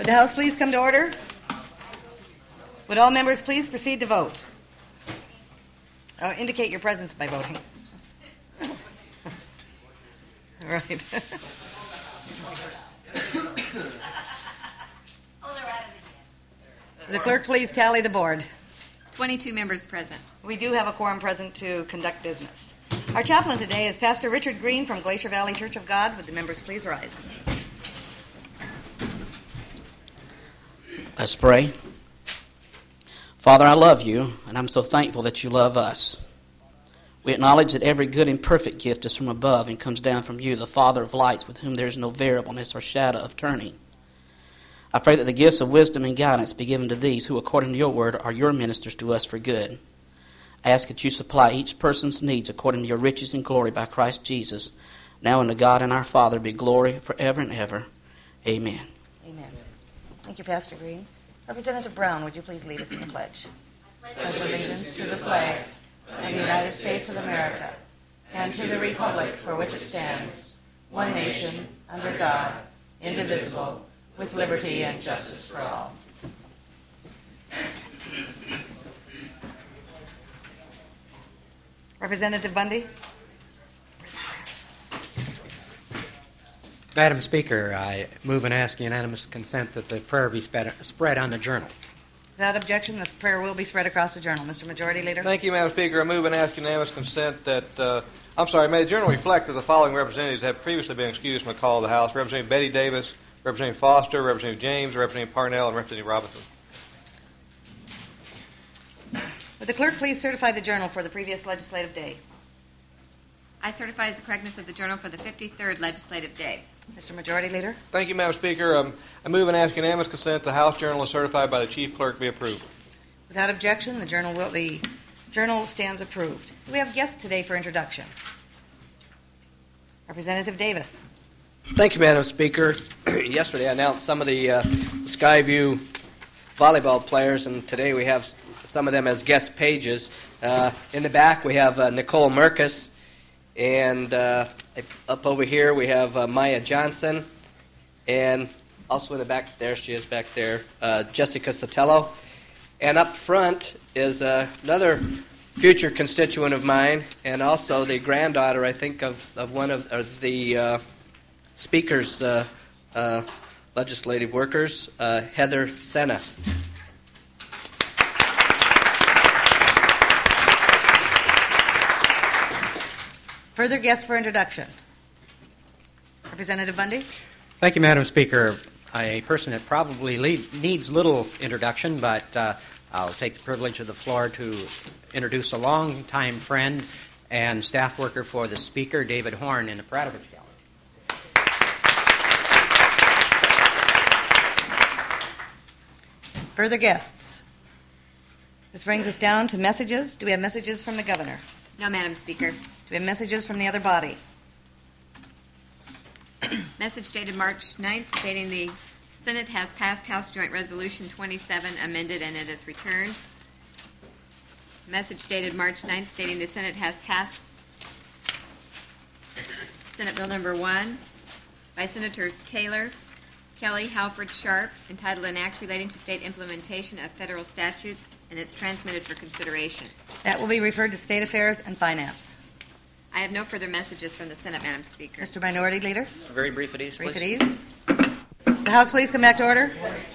Would the House please come to order? Would all members please proceed to vote? Indicate your presence by voting. All right. The clerk please tally the board. 22 members present. We do have a quorum present to conduct business. Our chaplain today is Pastor Richard Green from Glacier Valley Church of God. Would the members please rise? Let's pray. Father, I love you, and I'm so thankful that you love us. We acknowledge that every good and perfect gift is from above and comes down from you, the Father of lights, with whom there is no variableness or shadow of turning. I pray that the gifts of wisdom and guidance be given to these who, according to your word, are your ministers to us for good. I ask that you supply each person's needs according to your riches and glory by Christ Jesus. Now unto God and our Father be glory forever and ever. Amen. Amen. Thank you, Pastor Green. Representative Brown, would you please lead us in the pledge? I pledge allegiance to the flag of the United States of America and to the republic for which it stands, one nation, under God, indivisible, with liberty and justice for all. Representative Bundy. Madam Speaker, I move and ask unanimous consent that the prayer be spread on the journal. Without objection, this prayer will be spread across the journal. Mr. Majority Leader. Thank you, Madam Speaker. I move and ask unanimous consent that, may the journal reflect that the following representatives have previously been excused from the call of the House: Representative Betty Davis, Representative Foster, Representative James, Representative Parnell, and Representative Robinson. Would the clerk please certify the journal for the previous legislative day? I certify as the correctness of the journal for the 53rd legislative day. Mr. Majority Leader. Thank you, Madam Speaker. I move and ask unanimous consent the House journal is certified by the Chief Clerk be approved. Without objection, the journal stands approved. We have guests today for introduction. Representative Davis. Thank you, Madam Speaker. Yesterday I announced some of the Skyview volleyball players, and today we have some of them as guest pages. In the back we have Nicole Merkus, and up over here we have Maya Johnson, and also in the back there, she is back there, Jessica Sotelo. And up front is another future constituent of mine, and also the granddaughter, I think, of one of the Speaker's legislative workers, Heather Sena. Further guests for introduction. Representative Bundy. Thank you, Madam Speaker. A person that probably needs little introduction, but I'll take the privilege of the floor to introduce a longtime friend and staff worker for the Speaker, David Horn, in the Pradovich Gallery. Further guests. This brings us down to messages. Do we have messages from the governor? No, Madam Speaker. Do we have messages from the other body? Message dated March 9th stating the Senate has passed House Joint Resolution 27 amended and it is returned. Message dated March 9th stating the Senate has passed Senate Bill Number 1 by Senators Taylor, Kelly, Halford, Sharp, entitled An Act Relating to State Implementation of Federal Statutes, and it's transmitted for consideration. That will be referred to State Affairs and Finance. I have no further messages from the Senate, Madam Speaker. Mr. Minority Leader. Very brief at ease, Brief please. at ease. The House, please come back to order.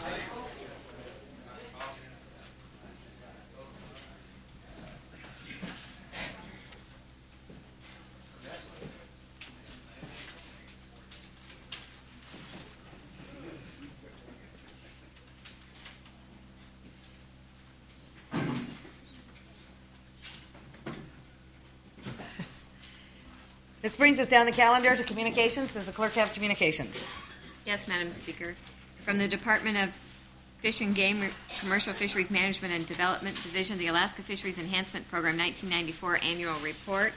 This brings us down the calendar to communications. Does the clerk have communications? Yes, Madam Speaker. From the Department of Fish and Game, Commercial Fisheries Management and Development Division, the Alaska Fisheries Enhancement Program 1994 Annual Report,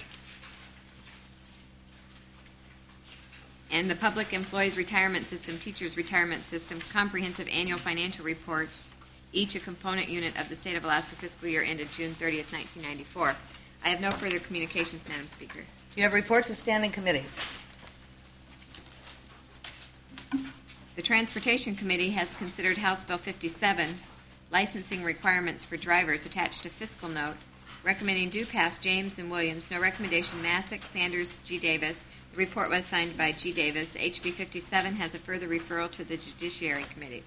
and the Public Employees Retirement System, Teachers Retirement System Comprehensive Annual Financial Report, each a component unit of the State of Alaska fiscal year ended June 30th, 1994. I have no further communications, Madam Speaker. You have reports of standing committees. The Transportation Committee has considered House Bill 57, licensing requirements for drivers, attached to fiscal note, recommending due pass James and Williams. No recommendation Masick, Sanders, G. Davis. The report was signed by G. Davis. HB 57 has a further referral to the Judiciary Committee.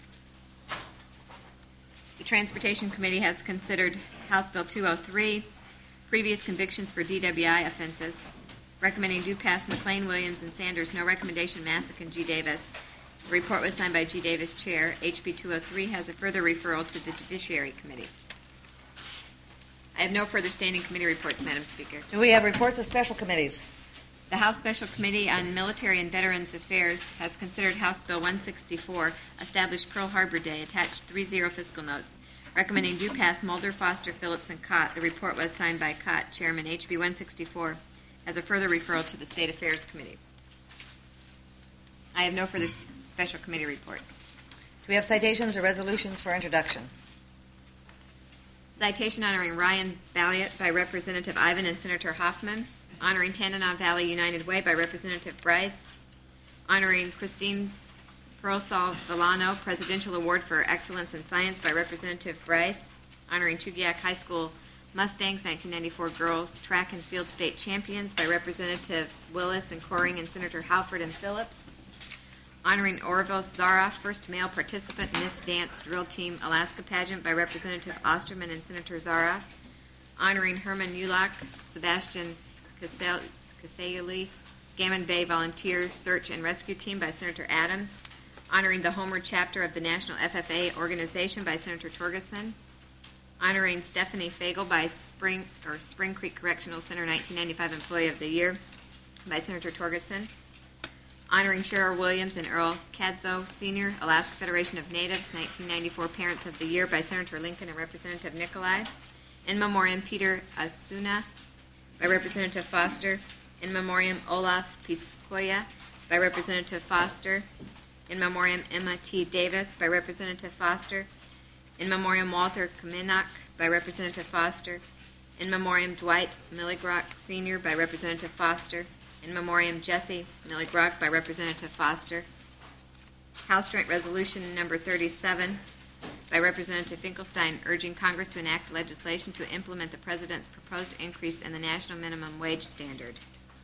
The Transportation Committee has considered House Bill 203, previous convictions for DWI offenses, recommending due pass McLean, Williams, and Sanders. No recommendation Masick and G. Davis. The report was signed by G. Davis, Chair. HB 203 has a further referral to the Judiciary Committee. I have no further standing committee reports, Madam Speaker. Do we have reports of special committees? The House Special Committee on Military and Veterans Affairs has considered House Bill 164, established Pearl Harbor Day, attached 3-0 fiscal notes, recommending due pass Mulder, Foster, Phillips, and Cott. The report was signed by Cott. Chairman. HB 164 has a further referral to the State Affairs Committee. I have no further special committee reports. Do we have citations or resolutions for introduction? Citation honoring Ryan Balliot by Representative Ivan and Senator Hoffman. Honoring Tanana Valley United Way by Representative Bryce. Honoring Christine Pearlsall Villano Presidential Award for Excellence in Science by Representative Bryce. Honoring Chugiak High School Mustangs 1994 Girls Track and Field State Champions by Representatives Willis and Coring and Senator Halford and Phillips. Honoring Orville Zara, first male participant Miss Dance Drill Team Alaska Pageant by Representative Osterman and Senator Zara. Honoring Herman Ulach, Sebastian Casayuli, Scammon Bay Volunteer Search and Rescue Team by Senator Adams. Honoring the Homer Chapter of the National FFA Organization by Senator Torgerson. Honoring Stephanie Fagel by Spring Creek Correctional Center 1995 Employee of the Year by Senator Torgerson. Honoring Cheryl Williams and Earl Cadzo Sr., Alaska Federation of Natives 1994 Parents of the Year by Senator Lincoln and Representative Nikolai. In memoriam Peter Asuna by Representative Foster. In memoriam Olaf Piscoya by Representative Foster. In memoriam Emma T. Davis by Representative Foster. In memoriam Walter Kamenak by Representative Foster. In memoriam Dwight Milligrock Sr. by Representative Foster. In memoriam Jesse Milligrock by Representative Foster. House Joint Resolution number 37 by Representative Finkelstein urging Congress to enact legislation to implement the President's proposed increase in the national minimum wage standard.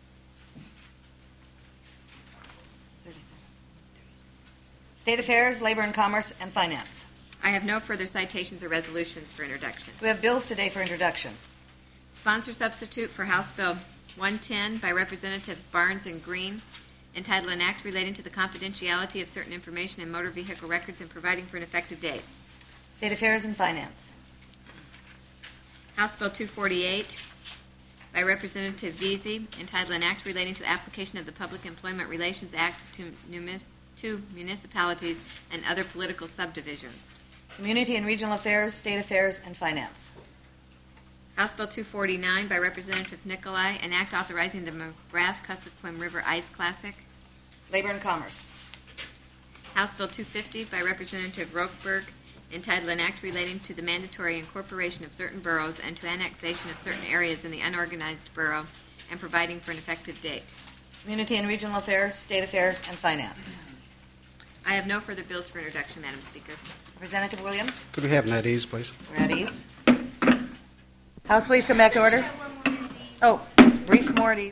37. State Affairs, Labor and Commerce, and Finance. I have no further citations or resolutions for introduction. We have bills today for introduction. Sponsor substitute for House Bill 110 by Representatives Barnes and Green, entitled An Act Relating to the Confidentiality of Certain Information in Motor Vehicle Records and Providing for an Effective Date. State Affairs and Finance. House Bill 248 by Representative Veazey, entitled An Act Relating to Application of the Public Employment Relations Act to municipalities and other political subdivisions. Community and Regional Affairs, State Affairs, and Finance. House Bill 249 by Representative Nikolai, an act authorizing the McGrath-Kuskokwim River Ice Classic. Labor and Commerce. House Bill 250 by Representative Rokeberg, entitled An Act Relating to the Mandatory Incorporation of Certain Boroughs and to Annexation of Certain Areas in the Unorganized Borough and Providing for an Effective Date. Community and Regional Affairs, State Affairs, and Finance. I have no further bills for introduction, Madam Speaker. Representative Williams. Could we have them at ease, please? We're at ease. House, please come back to order. Oh, just brief more at ease.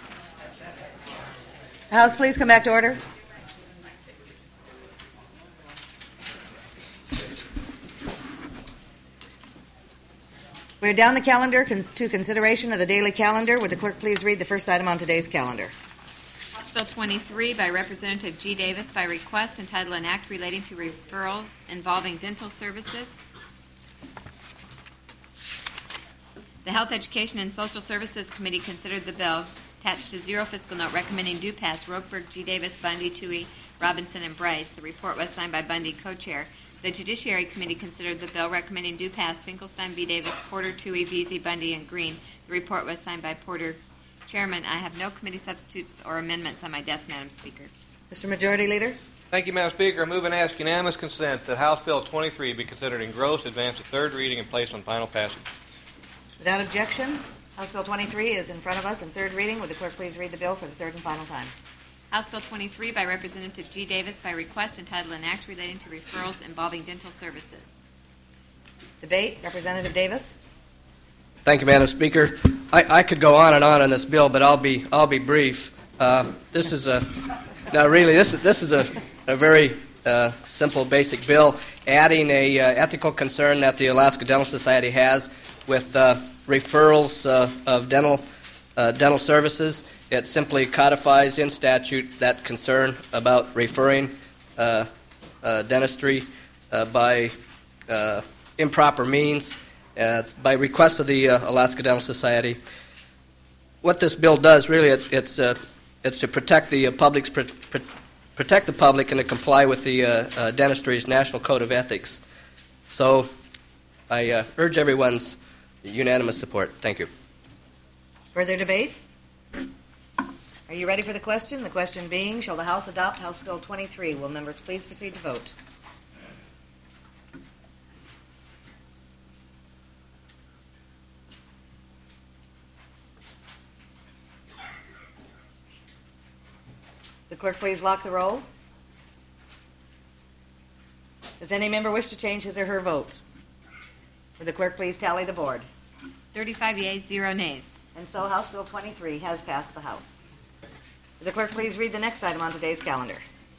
House, please come back to order. We're down the calendar to consideration of the daily calendar. Would the clerk please read the first item on today's calendar? House Bill 23 by Representative G. Davis by request, entitled An Act Relating to Referrals Involving Dental Services. The Health, Education, and Social Services Committee considered the bill, attached to 0 fiscal note, recommending due pass Rokeberg, G. Davis, Bundy, Toohey, Robinson, and Bryce. The report was signed by Bundy, co-chair. The Judiciary Committee considered the bill, recommending due pass Finkelstein, B. Davis, Porter, Toohey, Veazey, Bundy, and Green. The report was signed by Porter. Chairman, I have no committee substitutes or amendments on my desk, Madam Speaker. Mr. Majority Leader. Thank you, Madam Speaker. I move and ask unanimous consent that House Bill 23 be considered engrossed, advanced to third reading, and placed on final passage. Without objection, House Bill 23 is in front of us in third reading. Would the clerk please read the bill for the third and final time? House Bill 23 by Representative G. Davis by request entitled An Act Relating to Referrals Involving Dental Services. Debate. Representative Davis. Thank you, Madam Speaker. I could go on this bill, but I'll be brief. This is a very simple, basic bill, adding a ethical concern that the Alaska Dental Society has with referrals of dental services. It simply codifies in statute that concern about referring dentistry by improper means, by request of the Alaska Dental Society. What this bill does, really, it's to protect the protect the public and to comply with the dentistry's National Code of Ethics. So I urge everyone's unanimous support. Thank you. Further debate? Are you ready for the question? The question being, shall the House adopt House Bill 23? Will members please proceed to vote? The clerk please lock the roll. Does any member wish to change his or her vote? Would the clerk please tally the board? 35 yeas, 0 nays. And so House Bill 23 has passed the House. Would the clerk please read the next item on today's calendar?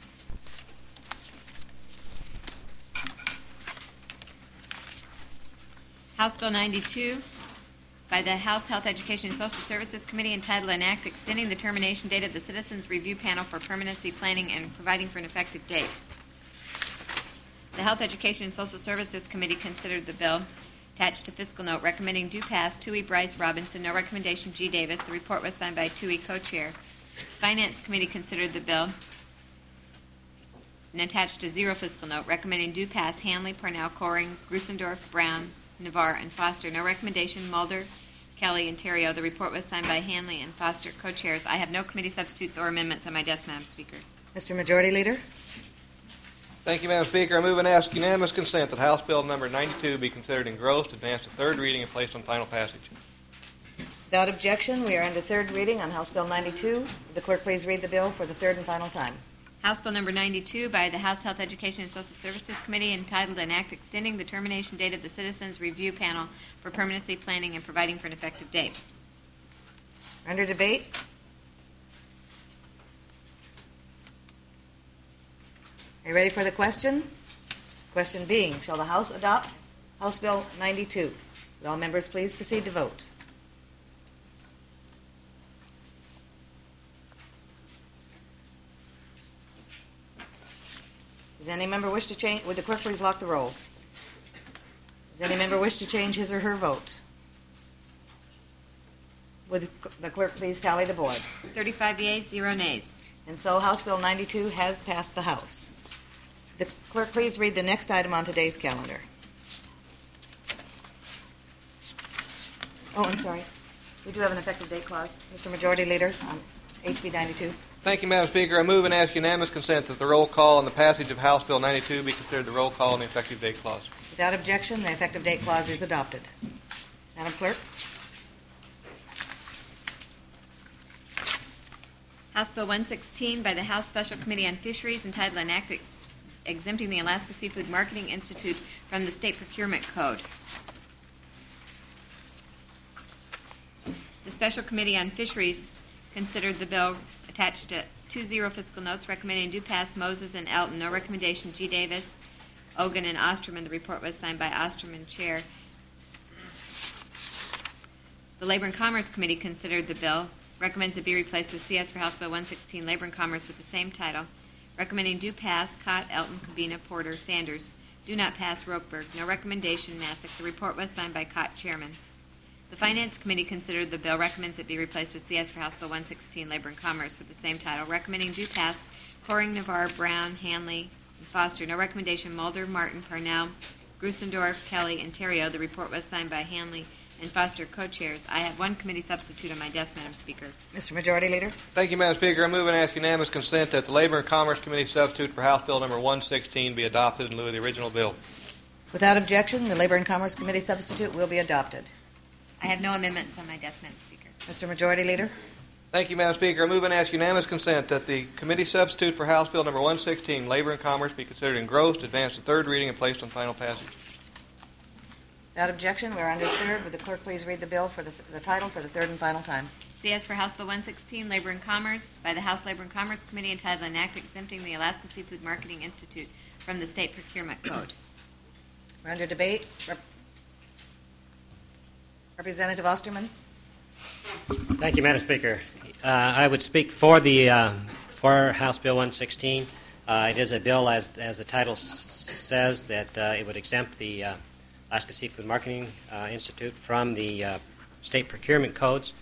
House Bill 92 by the House Health, Education, and Social Services Committee entitled An Act Extending the Termination Date of the Citizens Review Panel for Permanency Planning and Providing for an Effective Date. The Health, Education, and Social Services Committee considered the bill. Attached to fiscal note recommending do pass, Toohey Bryce Robinson. No recommendation, G. Davis. The report was signed by Toohey, co-chair. Finance Committee considered the bill and attached to zero fiscal note recommending do pass, Hanley, Parnell, Coring, Grusendorf, Brown, Navarre, and Foster. No recommendation, Mulder, Kelly, and Terrio. The report was signed by Hanley and Foster, co-chairs. I have no committee substitutes or amendments on my desk, Madam Speaker. Mr. Majority Leader? Thank you, Madam Speaker. I move and ask unanimous consent that House Bill number 92 be considered engrossed, advanced to third reading, and placed on final passage. Without objection, we are into third reading on House Bill 92. Would the clerk please read the bill for the third and final time? House Bill number 92 by the House Health, Education, and Social Services Committee entitled An Act Extending the Termination Date of the Citizens Review Panel for Permanency Planning and Providing for an Effective Date. Under debate? Are you ready for the question? Question being, shall the House adopt House Bill 92? Would all members please proceed to vote? Does any member wish to change? Would the clerk please lock the roll? Does any member wish to change his or her vote? Would the clerk please tally the board? 35 yeas, 0 nays. And so House Bill 92 has passed the House. The clerk please read the next item on today's calendar. Oh, I'm sorry. We do have an effective date clause. Mr. Majority Leader, on HB 92. Thank you, Madam Speaker. I move and ask unanimous consent that the roll call on the passage of House Bill 92 be considered the roll call on the effective date clause. Without objection, the effective date clause is adopted. Madam Clerk? House Bill 116 by the House Special Committee on Fisheries entitled An Act Exempting the Alaska Seafood Marketing Institute from the State Procurement Code. The Special Committee on Fisheries considered the bill attached to 2-0 fiscal notes recommending do pass, Moses and Elton. No recommendation, G. Davis, Ogun, and Osterman. The report was signed by Osterman, chair. The Labor and Commerce Committee considered the bill, recommends it be replaced with CS for House Bill 116, Labor and Commerce with the same title. Recommending do pass, Cott, Elton, Cabina, Porter, Sanders. Do not pass, Rokeberg. No recommendation, Nassick. The report was signed by Cott, chairman. The Finance Committee considered the bill, recommends it be replaced with CS for House Bill 116, Labor and Commerce with the same title. Recommending do pass, Coring, Navarre, Brown, Hanley, and Foster. No recommendation, Mulder, Martin, Parnell, Grusendorf, Kelly, and Terrio. The report was signed by Hanley and Foster, co-chairs. I have one committee substitute on my desk, Madam Speaker. Mr. Majority Leader? Thank you, Madam Speaker. I move and ask unanimous consent that the Labor and Commerce Committee substitute for House Bill number 116 be adopted in lieu of the original bill. Without objection, the Labor and Commerce Committee substitute will be adopted. I have no amendments on my desk, Madam Speaker. Mr. Majority Leader? Thank you, Madam Speaker. I move and ask unanimous consent that the committee substitute for House Bill number 116, Labor and Commerce, be considered engrossed, advanced to third reading, and placed on final passage. Without objection, we're under third. Would the clerk please read the bill for the title for the third and final time? CS for House Bill 116, Labor and Commerce, by the House Labor and Commerce Committee, entitled An Act Exempting the Alaska Seafood Marketing Institute from the State Procurement Code. We're under debate. Representative Osterman. Thank you, Madam Speaker. I would speak for the for House Bill 116. It is a bill, as the title says, that it would exempt the Alaska Seafood Marketing Institute from the state procurement codes.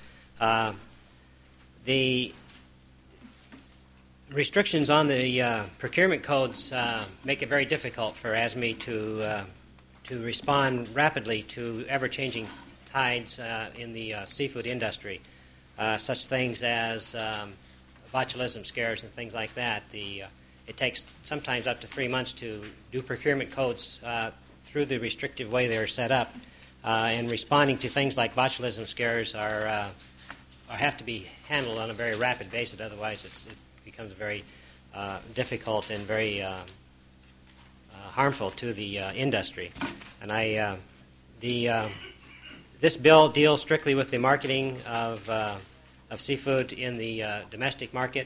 The restrictions on the procurement codes make it very difficult for ASME to respond rapidly to ever-changing tides in the seafood industry. Such things as botulism scares and things like that. It takes sometimes up to 3 months to do procurement codes through the restrictive way they're set up, and responding to things like botulism scares have to be handled on a very rapid basis. Otherwise, it becomes very difficult and very harmful to the industry. And this bill deals strictly with the marketing of seafood in the domestic market.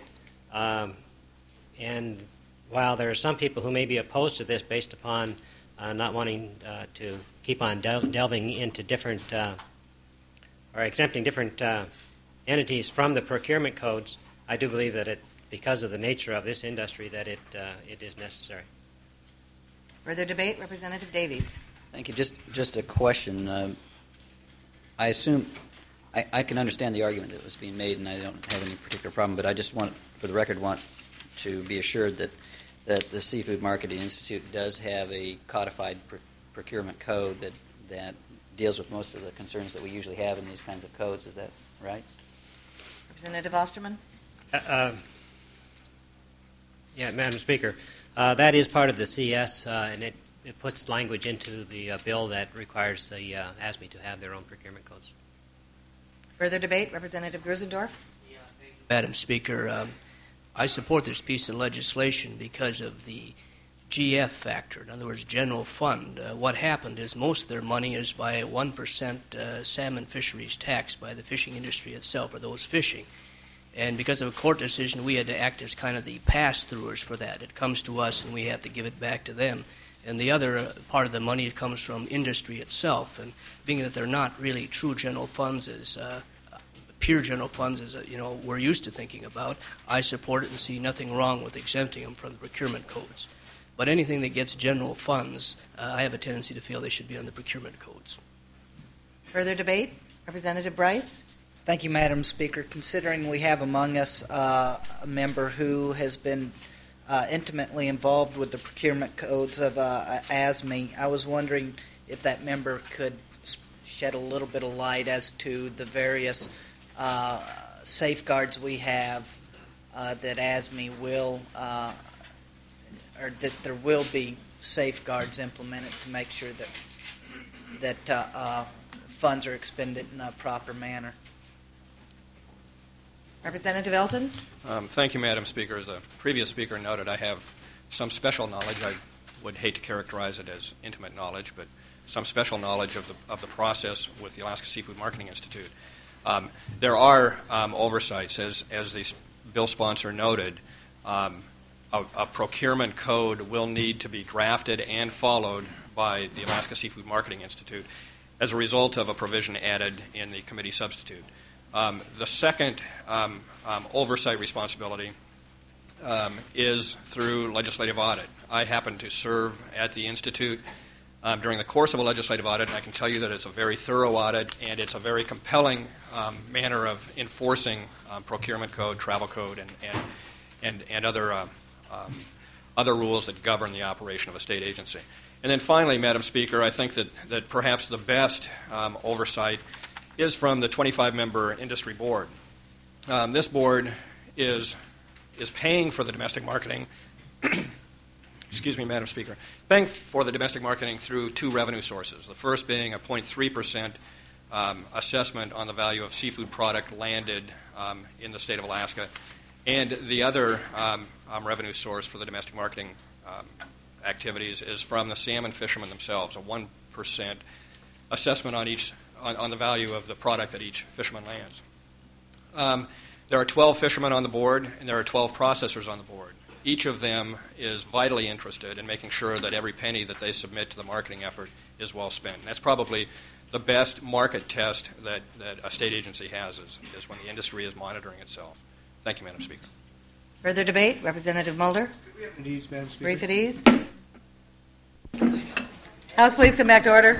And while there are some people who may be opposed to this based upon not wanting to keep on delving into different or exempting different entities from the procurement codes, I do believe that because of the nature of this industry, that it is necessary. Further debate. Representative Davies. Thank you. Just a question. I assume I can understand the argument that was being made, and I don't have any particular problem. But I just want to be assured that the Seafood Marketing Institute does have a codified procurement code that deals with most of the concerns that we usually have in these kinds of codes. Is that right? Representative Osterman. Yeah, Madam Speaker. That is part of the CS, and it puts language into the bill that requires the ASME to have their own procurement codes. Further debate. Representative Grusendorf. Madam Speaker, I support this piece of legislation because of the GF factor, in other words, general fund. What happened is most of their money is by a 1% salmon fisheries tax by the fishing industry itself, or those fishing. And because of a court decision, we had to act as kind of the pass-throughers for that. It comes to us, and we have to give it back to them. And the other part of the money comes from industry itself. And being that they're not really true general funds, as pure general funds, as we're used to thinking about, I support it and see nothing wrong with exempting them from the procurement codes. But anything that gets general funds, I have a tendency to feel they should be on the procurement codes. Further debate. Representative Bryce. Thank you, Madam Speaker. Considering we have among us a member who has been intimately involved with the procurement codes of ASME, I was wondering if that member could shed a little bit of light as to the various safeguards we have that ASME will, or that there will be safeguards implemented to make sure that funds are expended in a proper manner. Representative Elton. Thank you, Madam Speaker. As a previous speaker noted, I have some special knowledge. I would hate to characterize it as intimate knowledge, but some special knowledge of the process with the Alaska Seafood Marketing Institute. There are oversights, as the bill sponsor noted. A procurement code will need to be drafted and followed by the Alaska Seafood Marketing Institute as a result of a provision added in the committee substitute. The second oversight responsibility is through legislative audit. I happen to serve at the Institute during the course of a legislative audit, and I can tell you that it's a very thorough audit, and it's a very compelling manner of enforcing procurement code, travel code, and other rules that govern the operation of a state agency. And then finally, Madam Speaker, I think that perhaps the best oversight is from the 25-member industry board. This board is paying for the domestic marketing, excuse me, Madam Speaker, paying for the domestic marketing through two revenue sources, the first being a 0.3% assessment on the value of seafood product landed in the state of Alaska. And the other revenue source for the domestic marketing activities is from the salmon fishermen themselves, a 1% assessment on the value of the product that each fisherman lands. There are 12 fishermen on the board, and there are 12 processors on the board. Each of them is vitally interested in making sure that every penny that they submit to the marketing effort is well spent. And that's probably the best market test that a state agency has is when the industry is monitoring itself. Thank you, Madam Speaker. Further debate? Representative Mulder? Could we have an ease, Madam Speaker? Brief at ease. House, please come back to order.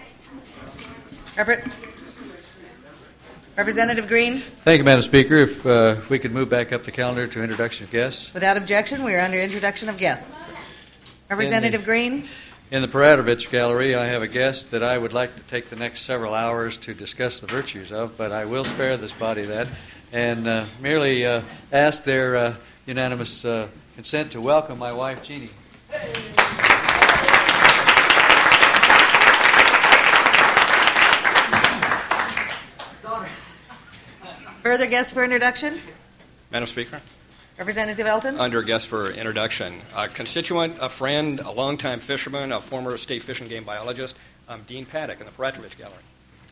Representative Green? Thank you, Madam Speaker. If we could move back up the calendar to introduction of guests. Without objection, we are under introduction of guests. Representative Green? In the Paratovich Gallery, I have a guest that I would like to take the next several hours to discuss the virtues of, but I will spare this body that and merely ask their unanimous consent to welcome my wife, Jeannie. Further guests for introduction? Madam Speaker? Representative Elton? Under guest for introduction, a constituent, a friend, a longtime fisherman, a former state fish and game biologist, Dean Paddock in the Paratovich Gallery.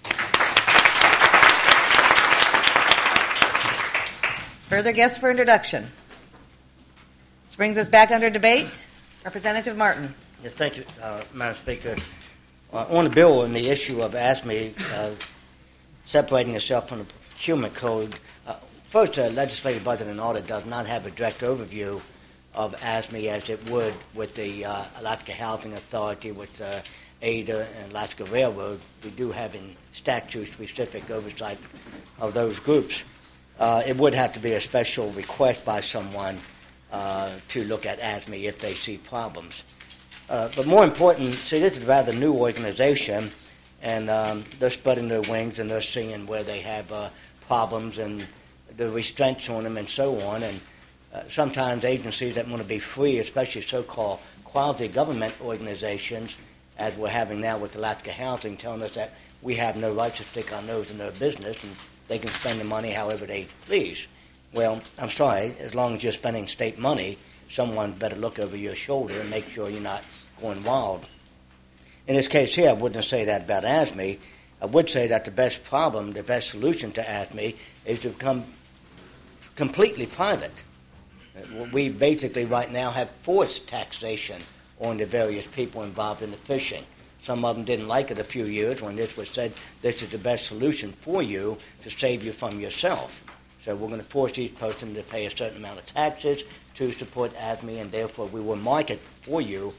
Further guests for introduction? This brings us back under debate. Representative Martin. Yes, thank you, Madam Speaker. On the bill and the issue of ASME separating itself from the procurement code, first, the legislative budget and audit does not have a direct overview of ASME as it would with the Alaska Housing Authority, with ADA and Alaska Railroad. We do have in statute specific oversight of those groups. It would have to be a special request by someone to look at ASME if they see problems. But more important, see, this is a rather new organization, and they're spreading their wings and they're seeing where they have problems and the restraints on them and so on. And sometimes agencies that want to be free, especially so-called quasi-government organizations, as we're having now with Alaska Housing, telling us that we have no right to stick our nose in their business and they can spend the money however they please. Well, I'm sorry, as long as you're spending state money, someone better look over your shoulder and make sure you're not going wild. In this case here, I wouldn't say that about ASME. I would say that the best solution to ASME is to become completely private. We basically right now have forced taxation on the various people involved in the fishing. Some of them didn't like it a few years when this was said, this is the best solution for you to save you from yourself. So we're going to force each person to pay a certain amount of taxes to support ASME, and therefore we will market for you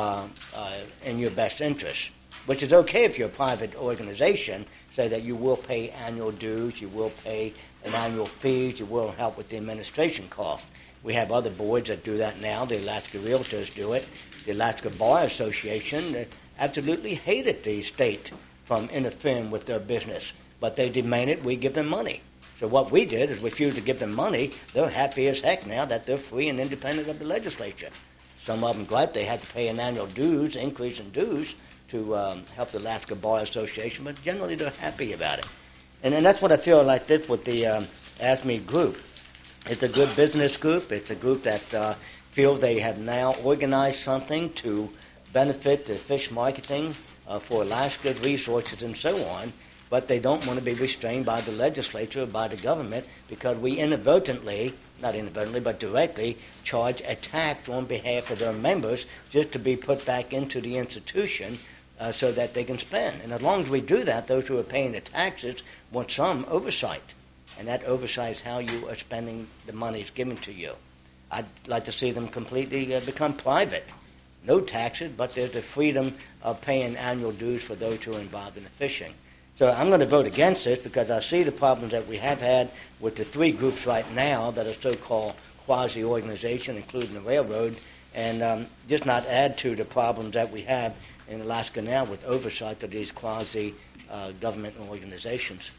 in your best interest, which is okay if you're a private organization, say that you will pay annual dues, you will pay an annual fees, you will help with the administration cost. We have other boards that do that now. The Alaska Realtors do it. The Alaska Bar Association absolutely hated the state from interfering with their business, but they demanded we give them money. So what we did is refuse to give them money. They're happy as heck now that they're free and independent of the legislature. Some of them griped they had to pay an annual dues, increase in dues, to help the Alaska Bar Association, but generally they're happy about it. And that's what I feel like this with the ASME group. It's a good business group. It's a group that feels they have now organized something to benefit the fish marketing for Alaska's resources and so on, but they don't want to be restrained by the legislature or by the government because we not inadvertently, but directly charge a tax on behalf of their members just to be put back into the institution so that they can spend. And as long as we do that, those who are paying the taxes want some oversight. And that oversight is how you are spending the monies given to you. I'd like to see them completely become private. No taxes, but there's the freedom of paying annual dues for those who are involved in the fishing. So I'm going to vote against this because I see the problems that we have had with the three groups right now that are so-called quasi-organization, including the railroad, and just not add to the problems that we have in Alaska now with oversight of these quasi-government organizations.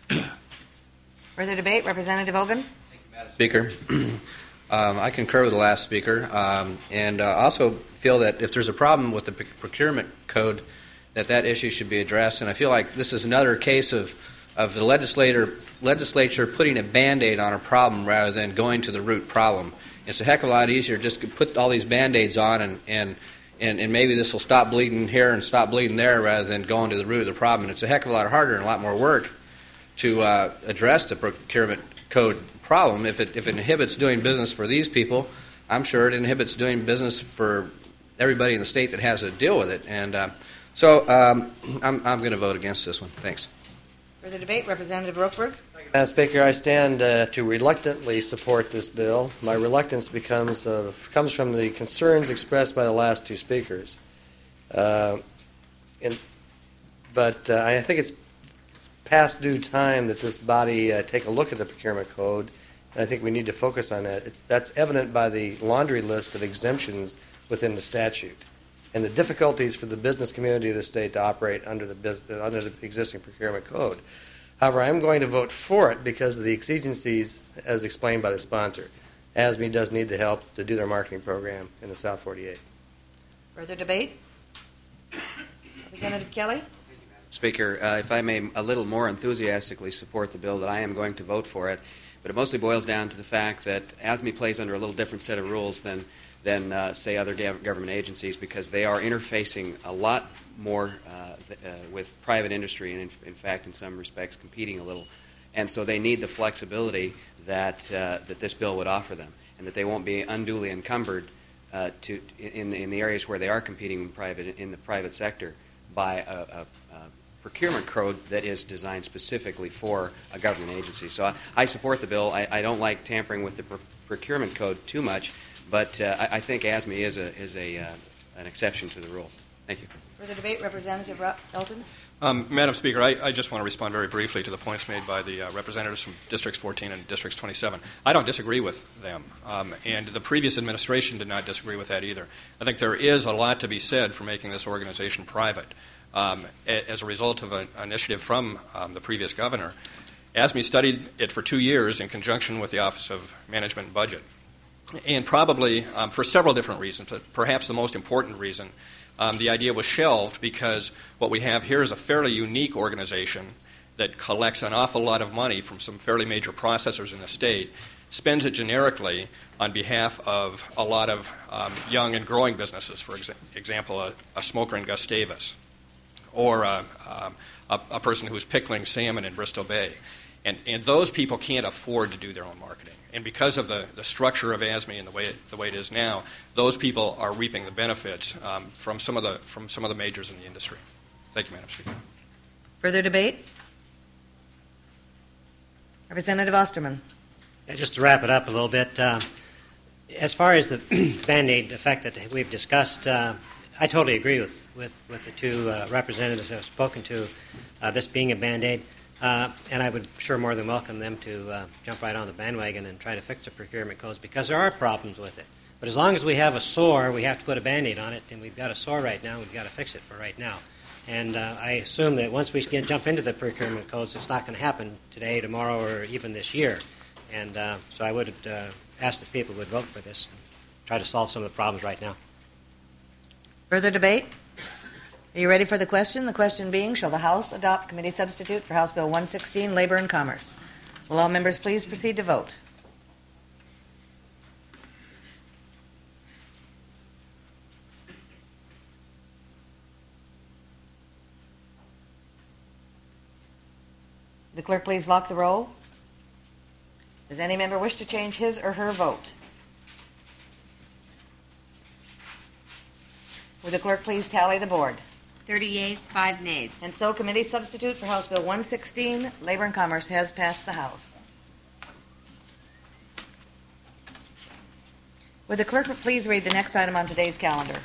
Further debate? Representative Hogan? Thank you, Madam Speaker. I concur with the last speaker and also feel that if there's a problem with the procurement code, that issue should be addressed. And I feel like this is another case of the legislature putting a Band-Aid on a problem rather than going to the root problem. It's a heck of a lot easier just to put all these Band-Aids on and maybe this will stop bleeding here and stop bleeding there rather than going to the root of the problem. And it's a heck of a lot harder and a lot more work to address the procurement code problem. If it inhibits doing business for these people, I'm sure it inhibits doing business for everybody in the state that has to deal with it. And so I'm going to vote against this one. Thanks. Further debate, Representative Rokeberg. Madam Speaker, I stand to reluctantly support this bill. My reluctance comes from the concerns expressed by the last two speakers. But I think it's past due time that this body take a look at the procurement code, and I think we need to focus on that. That's evident by the laundry list of exemptions within the statute and the difficulties for the business community of the state to operate under the existing procurement code. However, I'm going to vote for it because of the exigencies as explained by the sponsor. ASME does need the help to do their marketing program in the South 48. Further debate? Representative Kelly? Speaker, if I may a little more enthusiastically support the bill, that I am going to vote for it. But it mostly boils down to the fact that ASME plays under a little different set of rules than say, other government agencies, because they are interfacing a lot more with private industry and, in fact, in some respects, competing a little. And so they need the flexibility that this bill would offer them, and that they won't be unduly encumbered in the areas where they are competing in the private sector by a procurement code that is designed specifically for a government agency. So I support the bill. I don't like tampering with the procurement code too much, but I think ASME is an exception to the rule. Thank you. Further debate, Representative Elton. Madam Speaker, I just want to respond very briefly to the points made by the representatives from Districts 14 and Districts 27. I don't disagree with them, and the previous administration did not disagree with that either. I think there is a lot to be said for making this organization private. As a result of an initiative from the previous governor, ASME studied it for 2 years in conjunction with the Office of Management and Budget. And probably for several different reasons, but perhaps the most important reason, the idea was shelved because what we have here is a fairly unique organization that collects an awful lot of money from some fairly major processors in the state, spends it generically on behalf of a lot of young and growing businesses, for example, a smoker in Gustavus, or a person who's pickling salmon in Bristol Bay. And those people can't afford to do their own marketing. And because of the structure of ASME and the way it is now, those people are reaping the benefits from some of the majors in the industry. Thank you, Madam Speaker. Further debate? Representative Osterman. Yeah, just to wrap it up a little bit, as far as the Band-Aid effect that we've discussed, I totally agree with the two representatives who have spoken to this being a Band-Aid. And I would sure more than welcome them to jump right on the bandwagon and try to fix the procurement codes, because there are problems with it. But as long as we have a sore, we have to put a Band-Aid on it, and we've got a sore right now, we've got to fix it for right now. And I assume that once we jump into the procurement codes, it's not going to happen today, tomorrow, or even this year. And so I would ask that people would vote for this and try to solve some of the problems right now. Further debate? Are you ready for the question? The question being, shall the House adopt committee substitute for House Bill 116, Labor and Commerce? Will all members please proceed to vote? The clerk please lock the roll. Does any member wish to change his or her vote? Would the clerk please tally the board? 30 yeas, 5 nays. And so committee substitute for House Bill 116, Labor and Commerce, has passed the House. Would the clerk please read the next item on today's calendar?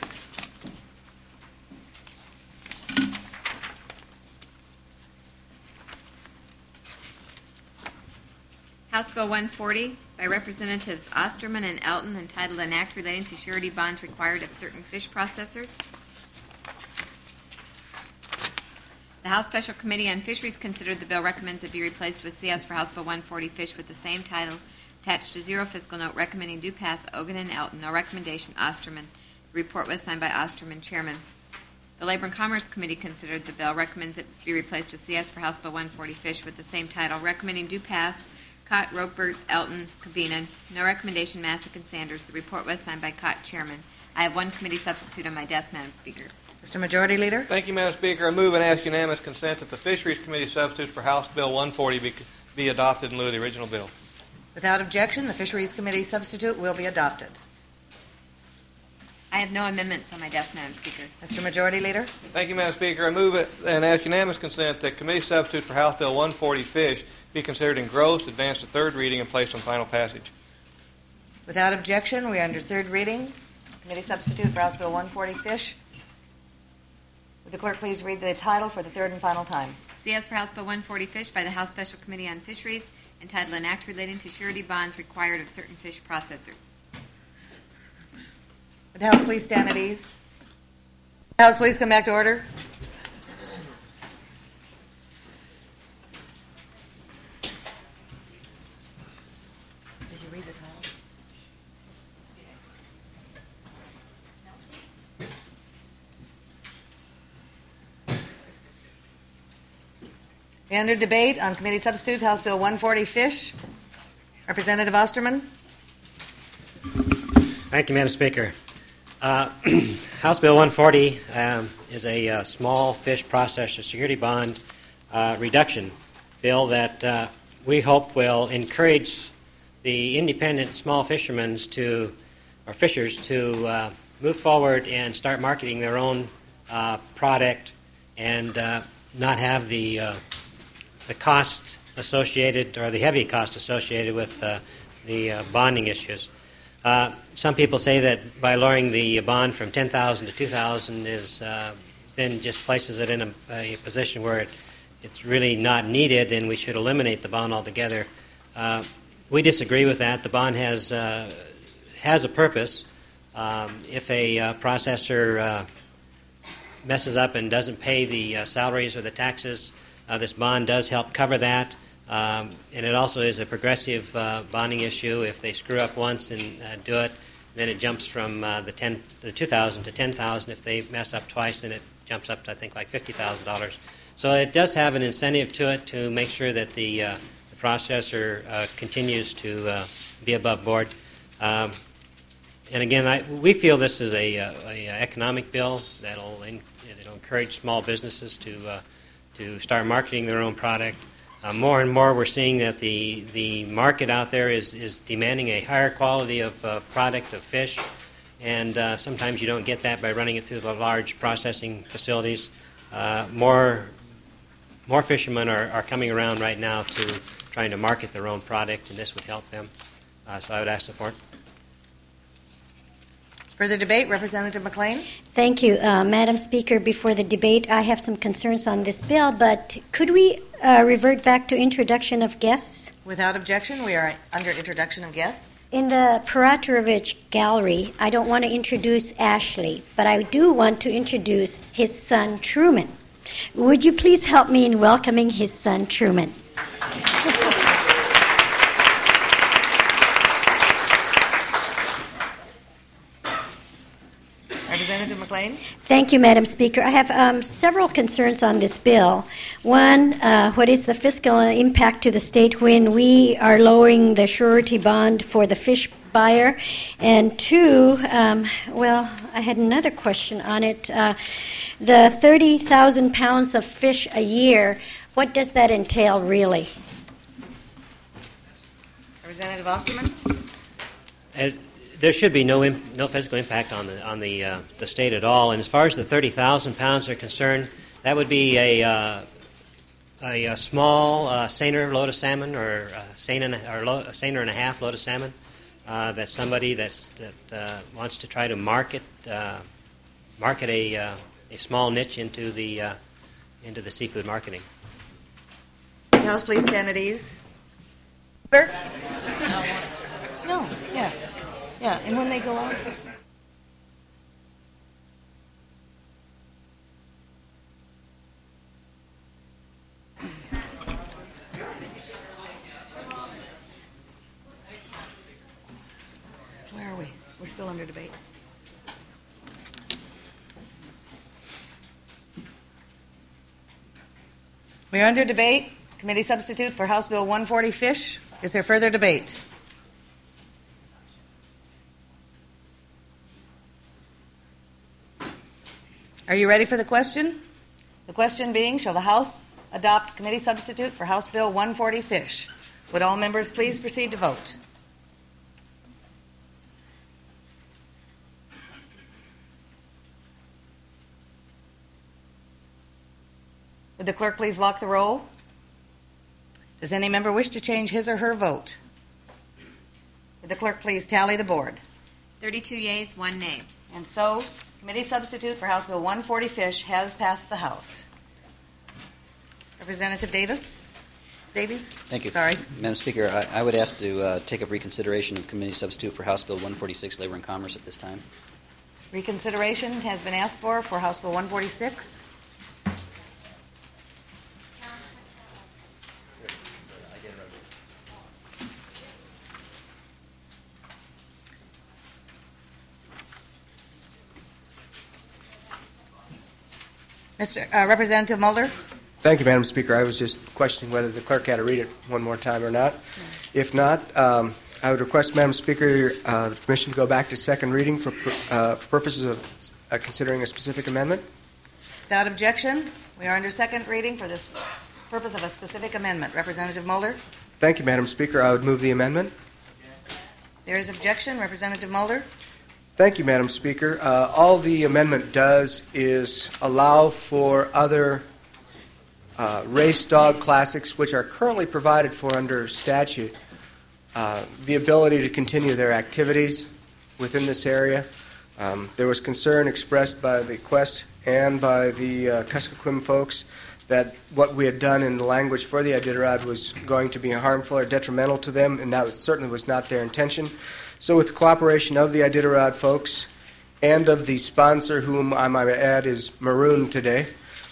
House Bill 140 by Representatives Osterman and Elton, entitled An Act Relating to Surety Bonds Required of Certain Fish Processors. The House Special Committee on Fisheries considered the bill, recommends it be replaced with CS for House Bill 140, Fish, with the same title, attached to zero fiscal note, recommending do pass Ogun and Elton. No recommendation, Osterman. The report was signed by Osterman, Chairman. The Labor and Commerce Committee considered the bill, recommends it be replaced with CS for House Bill 140 Fish with the same title, recommending do pass. Cott, Roper, Elton, Cabina. No recommendation, Massick and Sanders. The report was signed by Cott, Chairman. I have one committee substitute on my desk, Madam Speaker. Mr. Majority Leader? Thank you, Madam Speaker. I move and ask unanimous consent that the Fisheries Committee substitutes for House Bill 140 be adopted in lieu of the original bill. Without objection, the Fisheries Committee substitute will be adopted. I have no amendments on my desk, Madam Speaker. Mr. Majority Leader? Thank you, Madam Speaker. I move it and ask unanimous consent that committee substitutes for House Bill 140 Fish be considered engrossed, advanced to third reading, and placed on final passage. Without objection, we are under third reading. Committee substitute for House Bill 140 Fish. Would the clerk please read the title for the third and final time? CS for House Bill 140 Fish by the House Special Committee on Fisheries, entitled An Act Relating to Surety Bonds Required of Certain Fish Processors. Would the House please stand at ease? House please come back to order. Did you read the title? We under debate on committee substitute House Bill 140 Fish. Representative Osterman. Thank you, Madam Speaker. House Bill 140 is a small fish processor security bond reduction bill that we hope will encourage the independent small fishermen fishers to move forward and start marketing their own product and not have the cost associated or the heavy cost associated with the bonding issues. Some people say that by lowering the bond from $10,000 to $2,000 is then just places it in a position where it's really not needed, and we should eliminate the bond altogether. We disagree with that. The bond has a purpose. If a processor messes up and doesn't pay the salaries or the taxes, this bond does help cover that. And it also is a progressive bonding issue. If they screw up once and do it, then it jumps from the $2,000 to $10,000. If they mess up twice, then it jumps up to, I think, like $50,000. So it does have an incentive to it to make sure that the processor continues to be above board. And again, we feel this is a economic bill that'll encourage small businesses to start marketing their own product. More and more, we're seeing that the market out there is demanding a higher quality of product of fish, and sometimes you don't get that by running it through the large processing facilities. More fishermen are coming around right now to trying to market their own product, and this would help them. So I would ask support. Further debate, Representative McLean. Thank you, Madam Speaker. Before the debate, I have some concerns on this bill, but could we revert back to introduction of guests? Without objection, we are under introduction of guests. In the Paraterovich Gallery, I don't want to introduce Ashley, but I do want to introduce his son, Truman. Would you please help me in welcoming his son, Truman? Representative McLean. Thank you, Madam Speaker. I have several concerns on this bill. One, what is the fiscal impact to the state when we are lowering the surety bond for the fish buyer? And two, I had another question on it. The 30,000 pounds of fish a year, what does that entail really? Representative Osterman. There should be no physical impact on the state at all. And as far as the 30,000 pounds are concerned, that would be a small seiner load of salmon, or a seiner and a half load of salmon. That's somebody that wants to try to market a small niche into the seafood marketing. House, please stand at ease. Bert? No, yeah. Yeah, and when they go on. Where are we? We're still under debate. We are under debate. Committee substitute for House Bill 140, Fish. Is there further debate? Are you ready for the question? The question being, shall the House adopt committee substitute for House Bill 140, Fish? Would all members please proceed to vote? Would the clerk please lock the roll? Does any member wish to change his or her vote? Would the clerk please tally the board? 32 yeas, 1 nay. And so, committee substitute for House Bill 140, Fish has passed the House. Representative Davies? Thank you. Sorry. Madam Speaker, I would ask to take up reconsideration of committee substitute for House Bill 146, Labor and Commerce, at this time. Reconsideration has been asked for House Bill 146. Representative Mulder? Thank you, Madam Speaker. I was just questioning whether the clerk had to read it one more time or not. If not, I would request, Madam Speaker, the permission to go back to second reading for purposes of considering a specific amendment. Without objection, we are under second reading for this purpose of a specific amendment. Representative Mulder? Thank you, Madam Speaker. I would move the amendment. There is objection. Representative Mulder? Thank you, Madam Speaker. All the amendment does is allow for other race dog classics, which are currently provided for under statute, the ability to continue their activities within this area. There was concern expressed by the Quest and by the Kuskokwim folks that what we had done in the language for the Iditarod was going to be harmful or detrimental to them, and that certainly was not their intention. So with the cooperation of the Iditarod folks and of the sponsor, whom I might add is marooned today,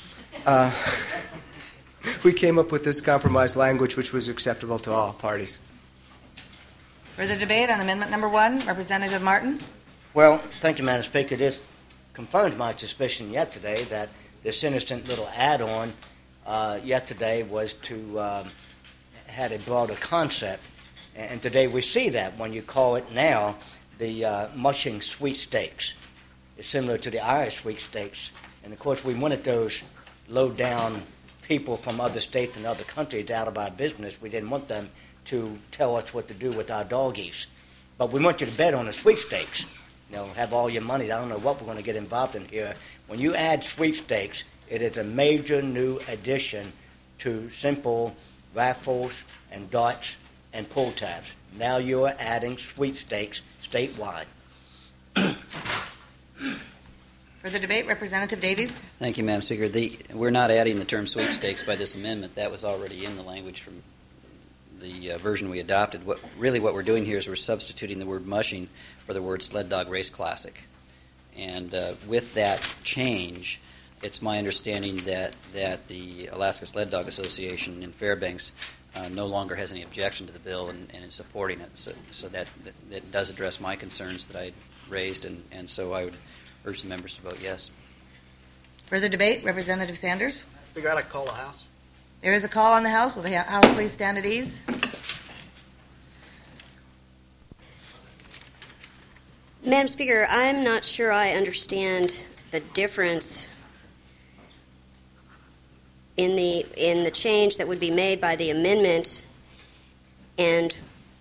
we came up with this compromise language which was acceptable to all parties. Further debate on amendment number 1. Representative Martin? Well, thank you, Madam Speaker. This confirmed my suspicion yesterday that this innocent little add-on yesterday was to had a broader concept. And today we see that when you call it now the mushing sweepstakes. It's similar to the Irish sweepstakes. And, of course, we wanted those low-down people from other states and other countries out of our business. We didn't want them to tell us what to do with our doggies. But we want you to bet on the sweepstakes. Have all your money. I don't know what we're going to get involved in here. When you add sweepstakes, it is a major new addition to simple raffles and darts and pull tabs. Now you are adding sweepstakes statewide. Further debate, Representative Davies? Thank you, Madam Speaker. We're not adding the term sweepstakes by this amendment. That was already in the language from the version we adopted. What we're doing here is we're substituting the word mushing for the word sled dog race classic. And with that change, it's my understanding that the Alaska Sled Dog Association in Fairbanks no longer has any objection to the bill and is supporting it. So that does address my concerns that I raised, and so I would urge the members to vote yes. Further debate, Representative Sanders? Speaker, I'd like to call the House. There is a call on the House. Will the House please stand at ease? Madam Speaker, I'm not sure I understand the difference in the change that would be made by the amendment, and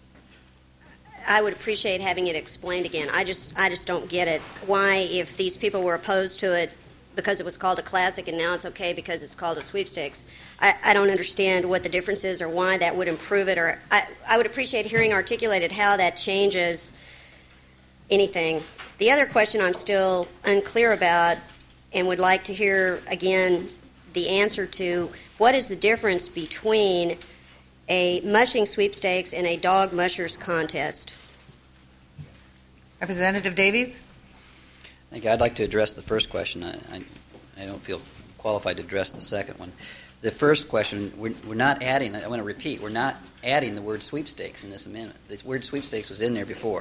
I would appreciate having it explained again. I just don't get it. Why, if these people were opposed to it because it was called a classic and now it's okay because it's called a sweepstakes, I don't understand what the difference is or why that would improve it. Or I would appreciate hearing articulated how that changes anything. The other question I'm still unclear about and would like to hear again the answer to: what is the difference between a mushing sweepstakes and a dog mushers contest? Representative Davies? Thank you. I'd like to address the first question. I don't feel qualified to address the second one. The first question, we're not adding, I want to repeat, we're not adding the word sweepstakes in this amendment. The word sweepstakes was in there before.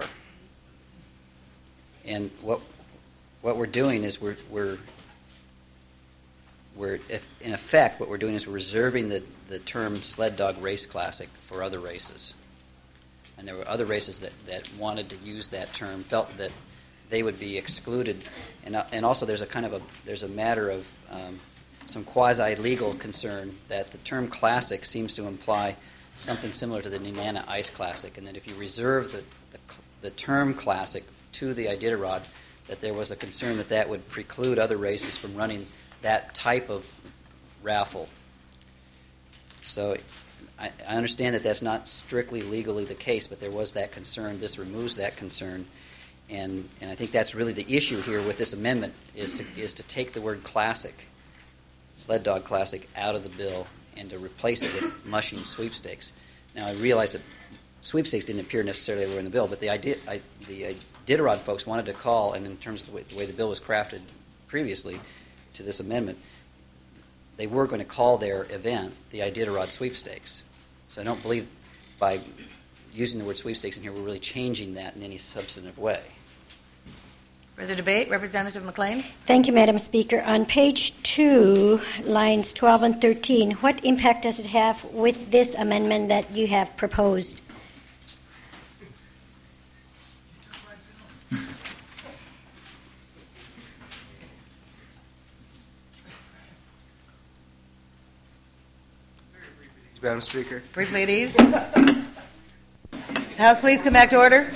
And what we're doing is we're in effect, what we're doing is we're reserving the term sled dog race classic for other races. And there were other races that wanted to use that term, felt that they would be excluded. And also there's a matter of some quasi-legal concern that the term classic seems to imply something similar to the Nenana Ice Classic, and that if you reserve the term classic to the Iditarod, that there was a concern that would preclude other races from running that type of raffle. So I understand that that's not strictly legally the case, but there was that concern. This removes that concern. And I think that's really the issue here with this amendment is to take the word classic, sled dog classic, out of the bill and to replace it with mushing sweepstakes. Now, I realize that sweepstakes didn't appear necessarily everywhere in the bill, but the Iditarod folks wanted to call, and in terms of the way the bill was crafted previously to this amendment, they were going to call their event the Iditarod Sweepstakes. So I don't believe by using the word sweepstakes in here we're really changing that in any substantive way. Further debate? Representative McLean? Thank you, Madam Speaker. On page 2, lines 12 and 13, what impact does it have with this amendment that you have proposed? Madam Speaker. Briefly at ease. House, please come back to order.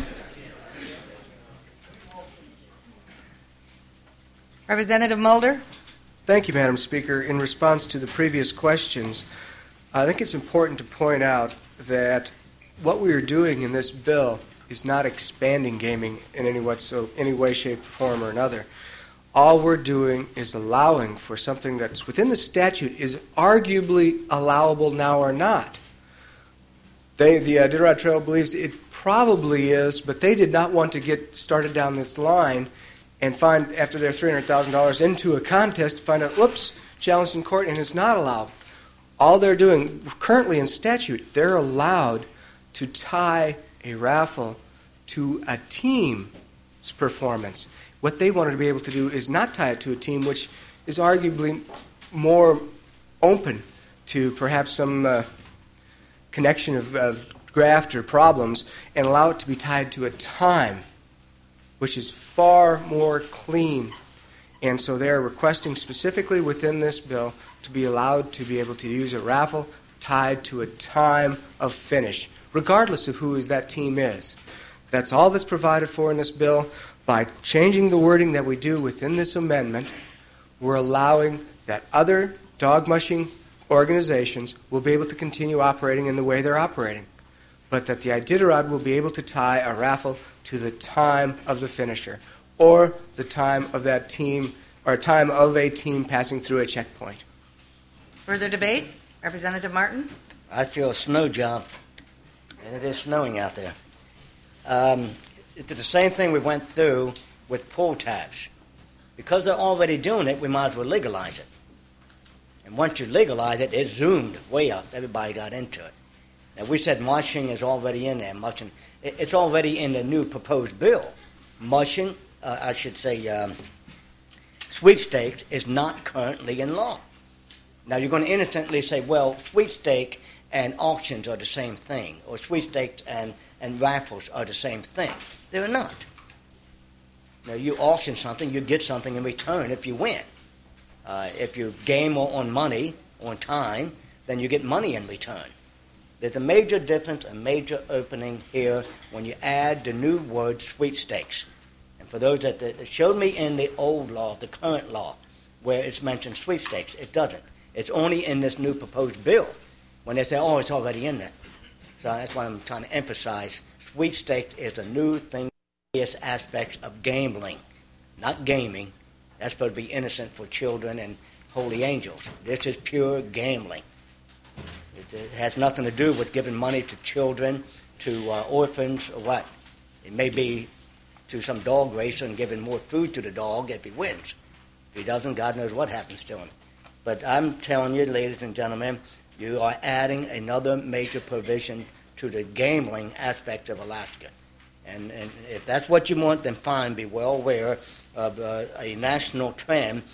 Representative Mulder? Thank you, Madam Speaker. In response to the previous questions, I think it's important to point out that what we are doing in this bill is not expanding gaming in any way, shape, form, or another. All we're doing is allowing for something that's within the statute is arguably allowable now or not. The Iditarod Trail believes it probably is, but they did not want to get started down this line and find, after their $300,000 into a contest, find out, whoops, challenged in court, and it's not allowed. All they're doing, currently in statute, they're allowed to tie a raffle to a team's performance. What they wanted to be able to do is not tie it to a team, which is arguably more open to perhaps some connection of graft or problems, and allow it to be tied to a time, which is far more clean. And so they're requesting specifically within this bill to be allowed to be able to use a raffle tied to a time of finish, regardless of who that team is. That's all that's provided for in this bill. By changing the wording that we do within this amendment, we're allowing that other dog mushing organizations will be able to continue operating in the way they're operating, but that the Iditarod will be able to tie a raffle to the time of the finisher, or the time of that team, or time of a team passing through a checkpoint. Further debate? Representative Martin? I feel a snow job, and it is snowing out there. It's the same thing we went through with pull tabs. Because they're already doing it, we might as well legalize it. And once you legalize it, it zoomed way up. Everybody got into it. Now, we said mushing is already in there. Mushing, it's already in the new proposed bill. Mushing, sweepstakes is not currently in law. Now, you're going to innocently say, well, sweepstakes and auctions are the same thing, or sweepstakes and raffles are the same thing. They're not. Now, you auction something, you get something in return if you win. If you game on money, on time, then you get money in return. There's a major difference, a major opening here when you add the new word sweepstakes. And for those that showed me in the old law, the current law, where it's mentioned sweepstakes, it doesn't. It's only in this new proposed bill when they say, oh, it's already in there. So that's why I'm trying to emphasize sweepstakes is a new thing, various aspects of gambling, not gaming. That's supposed to be innocent for children and holy angels. This is pure gambling. It has nothing to do with giving money to children, to orphans, or what. It may be to some dog racer and giving more food to the dog if he wins. If he doesn't, God knows what happens to him. But I'm telling you, ladies and gentlemen, you are adding another major provision to the gambling aspect of Alaska. And if that's what you want, then fine, be well aware of a national trend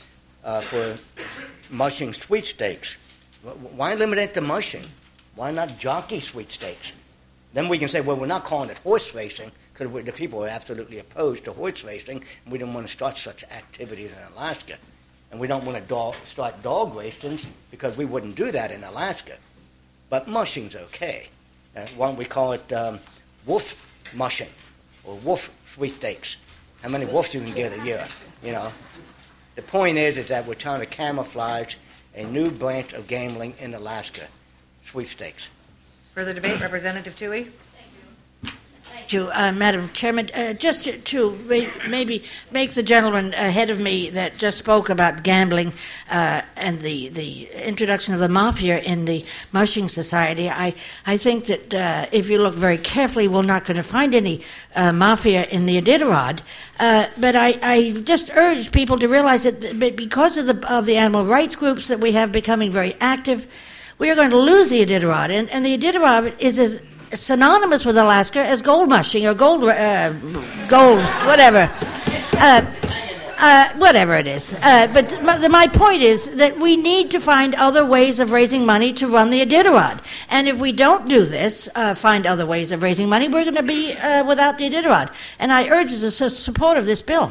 for mushing sweepstakes. Why limit it to mushing? Why not jockey sweepstakes? Then we can say, well, we're not calling it horse racing because the people are absolutely opposed to horse racing, and we don't want to start such activities in Alaska. And we don't want to start dog racings because we wouldn't do that in Alaska. But mushing's okay. Why don't we call it wolf mushing or wolf sweepstakes? How many wolves you can get a year, you know? The point is that we're trying to camouflage a new branch of gambling in Alaska, sweepstakes. Further debate, Representative Toohey. Thank you, Madam Chairman. Just to maybe make the gentleman ahead of me that just spoke about gambling and the introduction of the mafia in the mushing society, I think that if you look very carefully, we're not going to find any mafia in the Iditarod. But I just urge people to realize that because of the animal rights groups that we have becoming very active, we are going to lose the Iditarod. And the Iditarod is as synonymous with Alaska as gold mushing or gold, whatever. Whatever it is. But my point is that we need to find other ways of raising money to run the Iditarod. And if we don't do this, find other ways of raising money, we're going to be without the Iditarod. And I urge the support of this bill.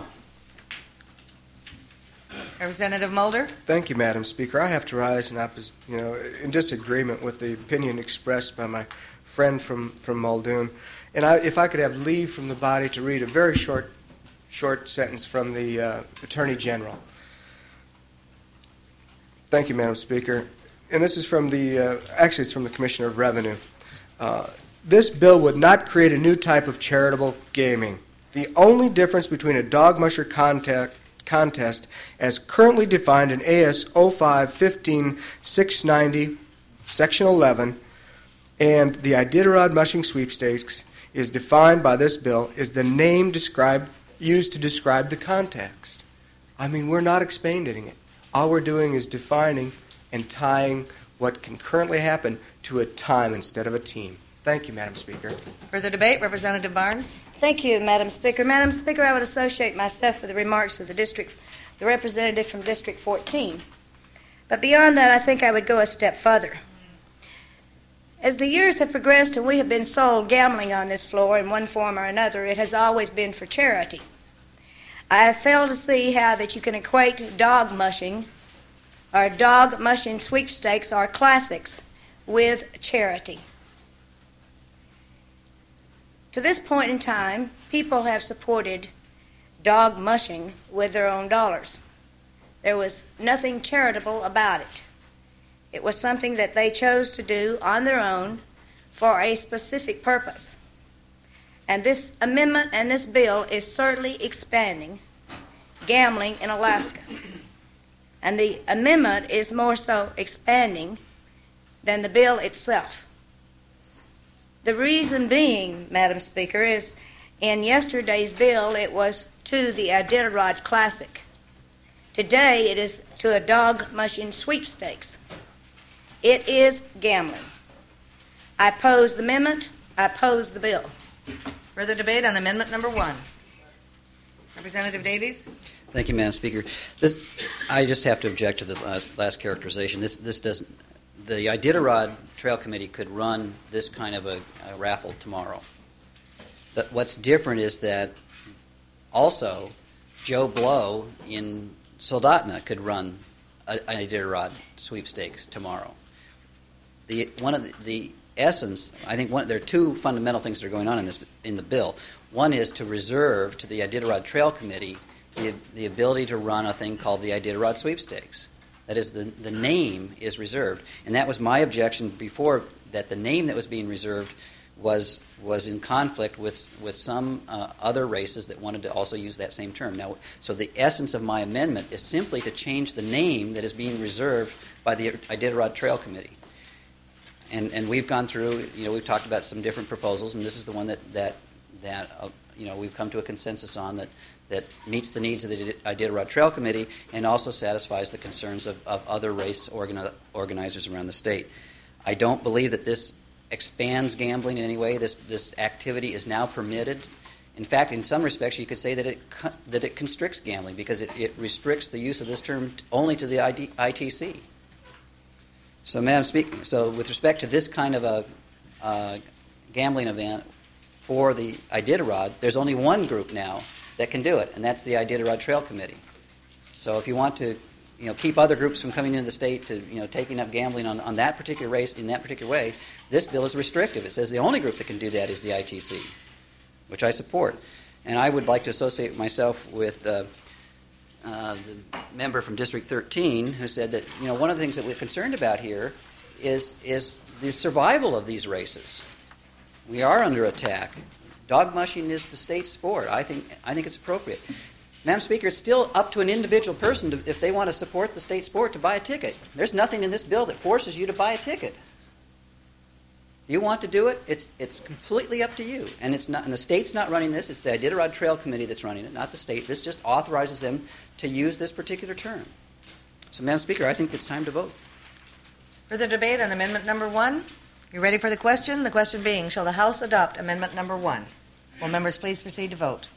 Representative Mulder. Thank you, Madam Speaker. I have to rise in disagreement with the opinion expressed by my friend from Muldoon. And if I could have leave from the body to read a very short sentence from the Attorney General. Thank you, Madam Speaker. And this is from it's from the Commissioner of Revenue. This bill would not create a new type of charitable gaming. The only difference between a dog musher contest as currently defined in AS 05-15-690, Section 11, and the Iditarod mushing sweepstakes is defined by this bill is the name used to describe the context. I mean, we're not expanding it. All we're doing is defining and tying what can currently happen to a time instead of a team. Thank you, Madam Speaker. Further debate, Representative Barnes. Thank you, Madam Speaker. Madam Speaker, I would associate myself with the remarks of the representative from District 14. But beyond that, I think I would go a step further. As the years have progressed and we have been sold gambling on this floor in one form or another, it has always been for charity. I have failed to see how that you can equate dog mushing or dog mushing sweepstakes or classics with charity. To this point in time, people have supported dog mushing with their own dollars. There was nothing charitable about it. It was something that they chose to do on their own for a specific purpose. And this amendment and this bill is certainly expanding gambling in Alaska. And the amendment is more so expanding than the bill itself. The reason being, Madam Speaker, is in yesterday's bill it was to the Iditarod Classic. Today it is to a dog mushing sweepstakes. It is gambling. I oppose the amendment. I oppose the bill. Further debate on amendment number 1. Representative Davies. Thank you, Madam Speaker. I just have to object to the last characterization. This doesn't. The Iditarod Trail Committee could run this kind of a raffle tomorrow. But what's different is that also Joe Blow in Soldotna could run an Iditarod sweepstakes tomorrow. One of the essence, I think there are two fundamental things that are going on in the bill. One is to reserve to the Iditarod Trail Committee the ability to run a thing called the Iditarod Sweepstakes. That is, the name is reserved. And that was my objection before, that the name that was being reserved was in conflict with some other races that wanted to also use that same term. Now, so the essence of my amendment is simply to change the name that is being reserved by the Iditarod Trail Committee. And we've gone through, we've talked about some different proposals, and this is the one that we've come to a consensus on that meets the needs of the Iditarod Trail Committee and also satisfies the concerns of other race organizers around the state. I don't believe that this expands gambling in any way. This activity is now permitted In fact, in some respects, you could say that it constricts gambling because it restricts the use of this term only to the ITC. So, Madam Speaker, with respect to this kind of a gambling event for the Iditarod, there's only one group now that can do it, and that's the Iditarod Trail Committee. So, if you want to, keep other groups from coming into the state to, taking up gambling on that particular race in that particular way, this bill is restrictive. It says the only group that can do that is the ITC, which I support. And I would like to associate myself with the member from District 13 who said that, one of the things that we're concerned about here is the survival of these races. We are under attack. Dog mushing is the state sport. I think it's appropriate. Madam Speaker, it's still up to an individual person if they want to support the state sport to buy a ticket. There's nothing in this bill that forces you to buy a ticket. You want to do it, it's completely up to you. And the state's not running this. It's the Iditarod Trail Committee that's running it, not the state. This just authorizes them to use this particular term. So, Madam Speaker, I think it's time to vote. Further debate on amendment number 1? You ready for the question? The question being, shall the House adopt amendment number 1? Will members please proceed to vote?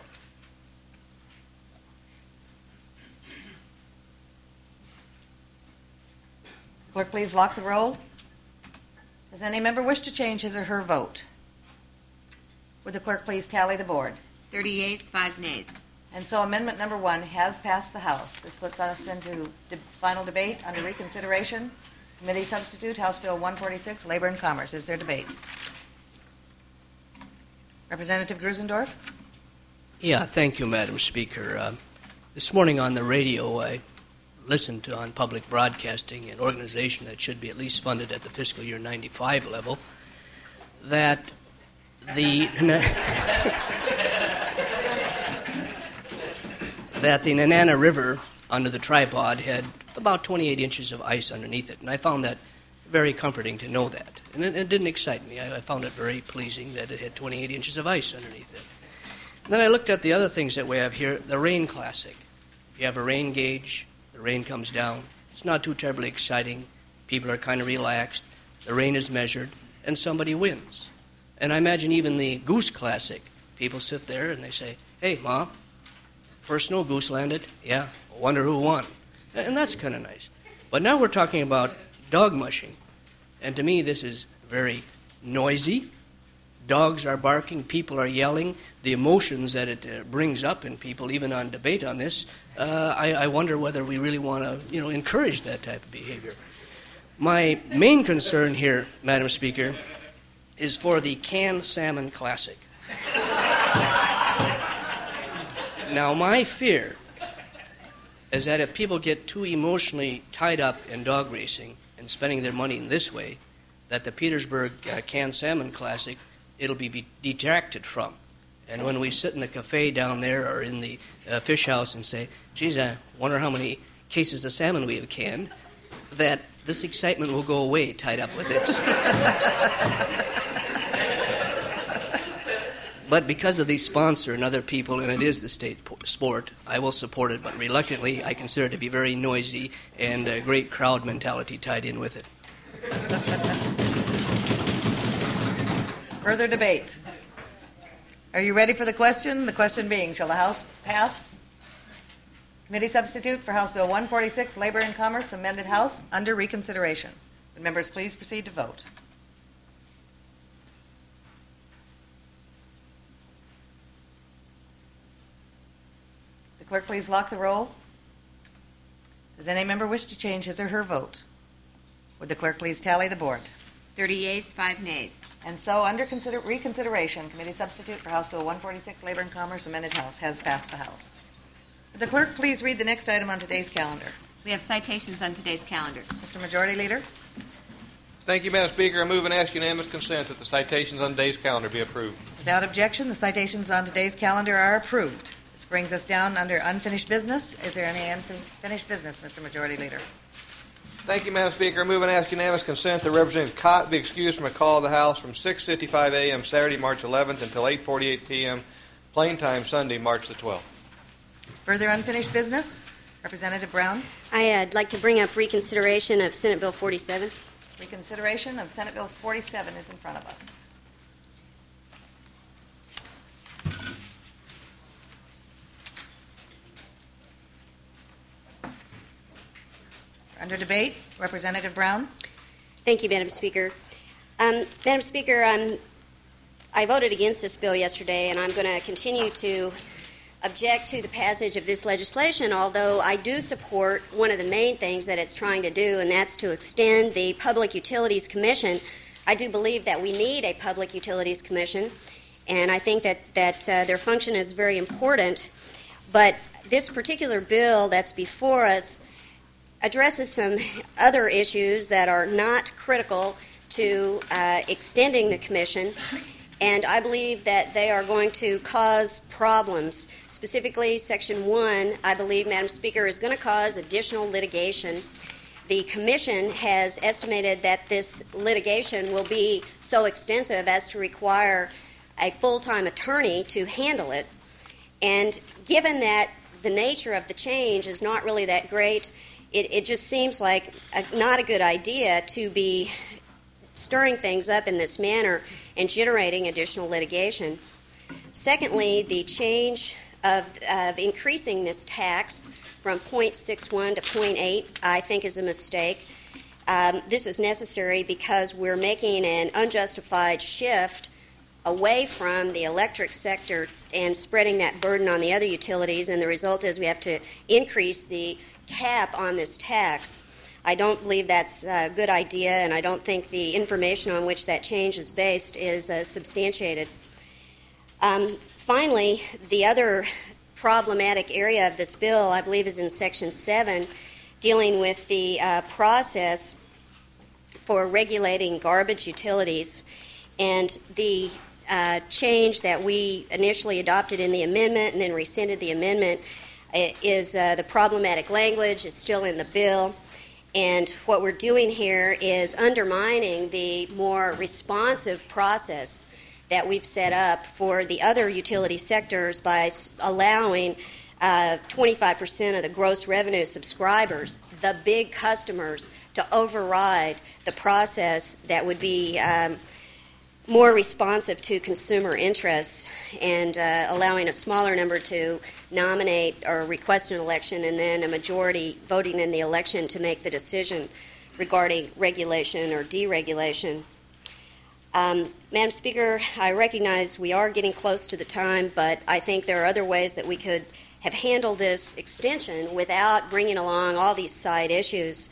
Clerk, please lock the roll. Does any member wish to change his or her vote? Would the clerk please tally the board? 30 yeas, 5 nays. And so amendment number 1 has passed the House. This puts us into final debate under reconsideration. Committee substitute, House Bill 146, Labor and Commerce. Is there debate? Representative Grusendorf? Yeah, thank you, Madam Speaker. This morning on the radio, I listened to on public broadcasting, an organization that should be at least funded at the fiscal year 95 level, that the Nenana River under the tripod had about 28 inches of ice underneath it, and I found that very comforting to know that. And it didn't excite me. I found it very pleasing that it had 28 inches of ice underneath it. And then I looked at the other things that we have here, the Rain Classic. You have a rain gauge. The rain comes down. It's not too terribly exciting. People are kind of relaxed. The rain is measured, and somebody wins. And I imagine even the Goose Classic, people sit there and they say, hey, Ma, first snow goose landed. Yeah, wonder who won. And that's kind of nice. But now we're talking about dog mushing. And to me, this is very noisy. Dogs are barking, people are yelling. The emotions that it brings up in people, even on debate on this, I wonder whether we really want to, encourage that type of behavior. My main concern here, Madam Speaker, is for the canned salmon classic. Now, my fear is that if people get too emotionally tied up in dog racing and spending their money in this way, that the Petersburg canned salmon classic, it'll be detracted from. And when we sit in the cafe down there or in the fish house and say, geez, I wonder how many cases of salmon we have canned, that this excitement will go away tied up with this. But because of the sponsor and other people, and it is the state sport, I will support it, but reluctantly I consider it to be very noisy and a great crowd mentality tied in with it. Further debate. Are you ready for the question? The question being, shall the House pass? Committee substitute for House Bill 146, Labor and Commerce, amended House, under reconsideration. Would members please proceed to vote? The clerk please lock the roll. Does any member wish to change his or her vote? Would the clerk please tally the board? 30 yeas, 5 nays. And so, under reconsideration, Committee substitute for House Bill 146, Labor and Commerce, amended House, has passed the House. Would the clerk please read the next item on today's calendar? We have citations on today's calendar. Mr. Majority Leader. Thank you, Madam Speaker. I move and ask unanimous consent that the citations on today's calendar be approved. Without objection, the citations on today's calendar are approved. This brings us down under unfinished business. Is there any unfinished business, Mr. Majority Leader? Thank you, Madam Speaker. I move and ask unanimous consent that Representative Cott be excused from a call of the House from 6:55 a.m. Saturday, March 11th until 8:48 p.m. plain time Sunday, March the 12th. Further unfinished business? Representative Brown. I'd like to bring up reconsideration of Senate Bill 47. Reconsideration of Senate Bill 47 is in front of us. Under debate, Representative Brown. Thank you, Madam Speaker. Madam Speaker, I voted against this bill yesterday, and I'm going to continue to object to the passage of this legislation, although I do support one of the main things that it's trying to do, and that's to extend the Public Utilities Commission. I do believe that we need a Public Utilities Commission, and I think that their function is very important. But this particular bill that's before us addresses some other issues that are not critical to extending the commission, and I believe that they are going to cause problems. Specifically, Section 1, I believe, Madam Speaker, is going to cause additional litigation. The commission has estimated that this litigation will be so extensive as to require a full-time attorney to handle it. And given that the nature of the change is not really that great, it just seems like not a good idea to be stirring things up in this manner and generating additional litigation. Secondly, the change of increasing this tax from 0.61 to 0.8, I think, is a mistake. This is necessary because we're making an unjustified shift away from the electric sector and spreading that burden on the other utilities, and the result is we have to increase the cap on this tax. I don't believe that's a good idea, and I don't think the information on which that change is based is substantiated. Finally, the other problematic area of this bill, I believe, is in Section 7, dealing with the process for regulating garbage utilities. And the change that we initially adopted in the amendment and then rescinded the amendment is the problematic language is still in the bill. And what we're doing here is undermining the more responsive process that we've set up for the other utility sectors by allowing 25% of the gross revenue subscribers, the big customers, to override the process that would be more responsive to consumer interests, and allowing a smaller number to nominate or request an election, and then a majority voting in the election to make the decision regarding regulation or deregulation. Madam Speaker, I recognize we are getting close to the time, but I think there are other ways that we could have handled this extension without bringing along all these side issues.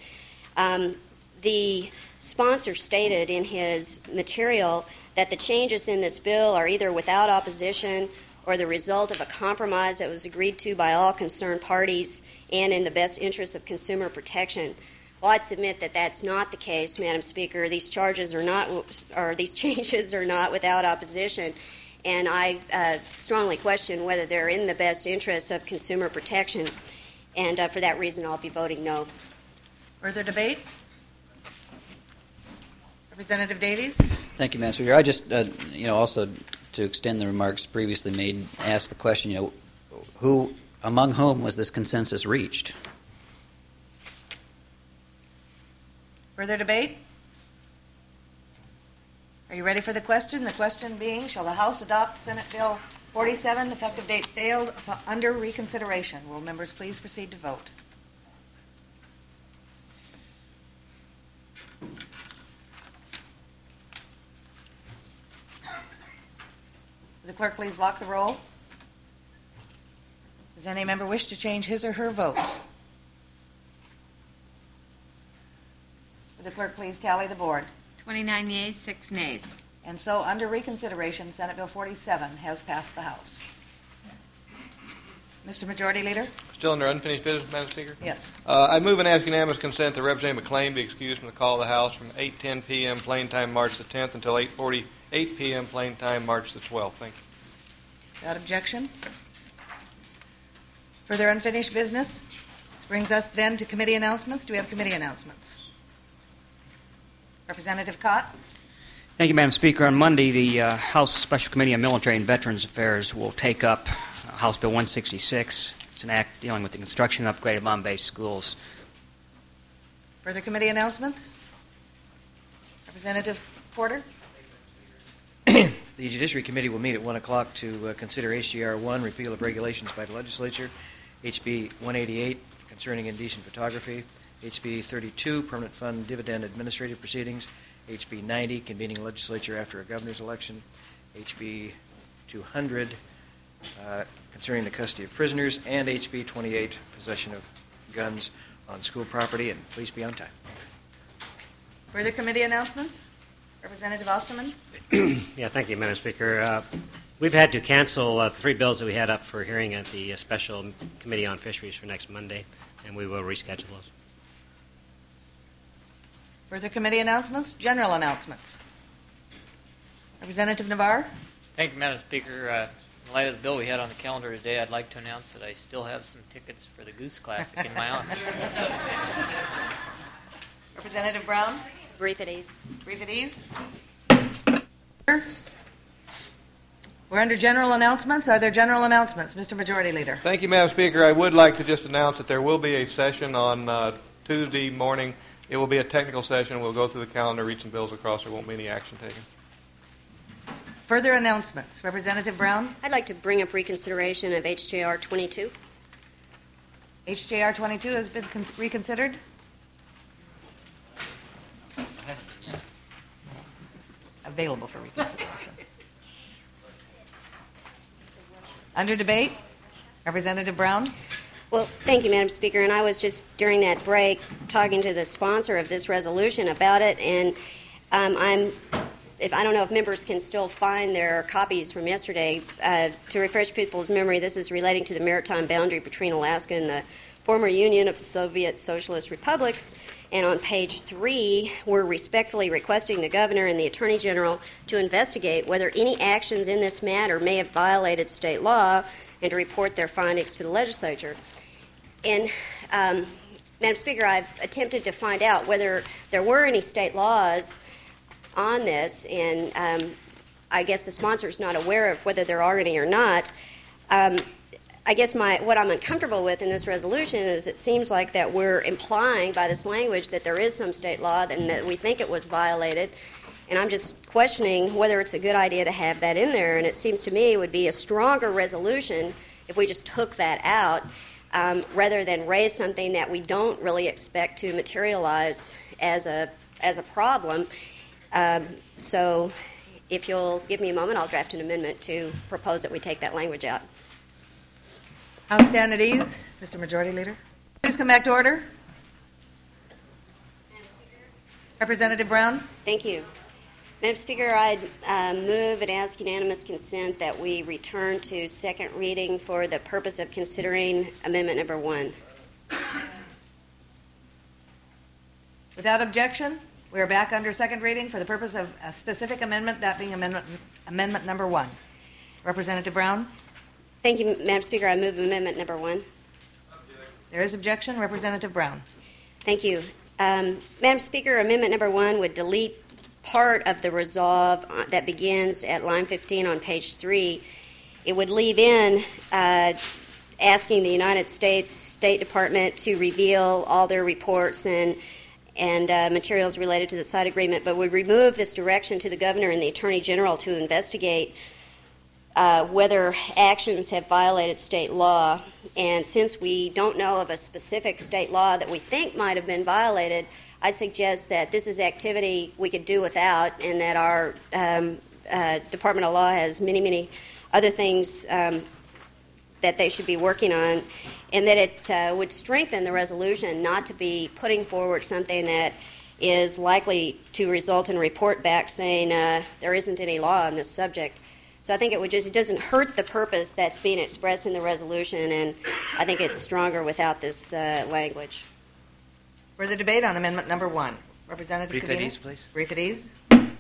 The sponsor stated in his material that the changes in this bill are either without opposition or the result of a compromise that was agreed to by all concerned parties and in the best interest of consumer protection. Well, I'd submit that that's not the case, Madam Speaker. These changes are not without opposition, and I strongly question whether they're in the best interest of consumer protection. And for that reason, I'll be voting no. Further debate? Representative Davies? Thank you, Madam Speaker. I just, also to extend the remarks previously made, ask the question, who, among whom was this consensus reached? Further debate? Are you ready for the question? The question being, shall the House adopt Senate Bill 47, effective date failed, under reconsideration? Will members please proceed to vote? Will the clerk please lock the roll? Does any member wish to change his or her vote? Will the clerk please tally the board? 29 yeas, 6 nays. And so, under reconsideration, Senate Bill 47 has passed the House. Mr. Majority Leader? Still under unfinished business, Madam Speaker? Yes. I move and ask unanimous consent that Representative McLean be excused from the call of the House from 8:10 p.m. plain time March the 10th until 8:48 p.m. plain time March the 12th. Thank you. Without objection. Further unfinished business? This brings us then to committee announcements. Do we have committee announcements? Representative Cott? Thank you, Madam Speaker. On Monday, the House Special Committee on Military and Veterans Affairs will take up House Bill 166. It's an act dealing with the construction and upgrade of on-base schools. Further committee announcements? Representative Porter? The Judiciary Committee will meet at 1 o'clock to consider HJR 1, repeal of regulations by the legislature, HB 188 concerning indecent photography, HB 32, Permanent Fund Dividend Administrative Proceedings, HB 90, Convening Legislature After a Governor's Election, HB 200, concerning the custody of prisoners, and HB 28, Possession of Guns on School Property. And please be on time. Further committee announcements? Representative Osterman? Yeah, thank you, Madam Speaker. We've had to cancel 3 bills that we had up for hearing at the Special Committee on Fisheries for next Monday, and we will reschedule those. Further committee announcements? General announcements? Representative Navarre? Thank you, Madam Speaker. In light of the bill we had on the calendar today, I'd like to announce that I still have some tickets for the Goose Classic in my office. Representative Brown? Brief at ease. Brief at ease. We're under general announcements. Are there general announcements? Mr. Majority Leader. Thank you, Madam Speaker. I would like to just announce that there will be a session on Tuesday morning. It will be a technical session. We'll go through the calendar, read some bills across. There won't be any action taken. Further announcements. Representative Brown? I'd like to bring up reconsideration of HJR 22. HJR 22 has been reconsidered? Available for reconsideration. Under debate, Representative Brown. Well, thank you, Madam Speaker. And I was just during that break talking to the sponsor of this resolution about it, and I don't know if members can still find their copies from yesterday. To refresh people's memory, this is relating to the maritime boundary between Alaska and the former Union of Soviet Socialist Republics. And on page 3, we're respectfully requesting the Governor and the Attorney General to investigate whether any actions in this matter may have violated state law and to report their findings to the legislature. And, Madam Speaker, I've attempted to find out whether there were any state laws on this, and I guess the sponsor is not aware of whether there are any or not. I guess what I'm uncomfortable with in this resolution is it seems like that we're implying by this language that there is some state law and that we think it was violated, and I'm just questioning whether it's a good idea to have that in there. And it seems to me it would be a stronger resolution if we just took that out rather than raise something that we don't really expect to materialize as a problem. So if you'll give me a moment, I'll draft an amendment to propose that we take that language out. House stand at ease. Mr. Majority Leader. Please come back to order. Representative Brown. Thank you. Madam Speaker, I'd move and ask unanimous consent that we return to second reading for the purpose of considering amendment number 1. Without objection, we are back under second reading for the purpose of a specific amendment, that being amendment number 1. Representative Brown. Thank you, Madam Speaker. I move amendment number 1. There is objection. Representative Brown. Thank you. Madam Speaker, amendment number 1 would delete part of the resolve that begins at line 15 on page 3. It would leave in asking the United States State Department to reveal all their reports and materials related to the side agreement, but would remove this direction to the Governor and the Attorney General to investigate whether actions have violated state law. And since we don't know of a specific state law that we think might have been violated, I'd suggest that this is activity we could do without, and that our Department of Law has many, many other things that they should be working on, and that it would strengthen the resolution not to be putting forward something that is likely to result in a report back saying there isn't any law on this subject. So I think it doesn't hurt the purpose that's being expressed in the resolution, and I think it's stronger without this language. Further debate on amendment number 1. Representative Brief Cadena. at ease, please. Brief at ease.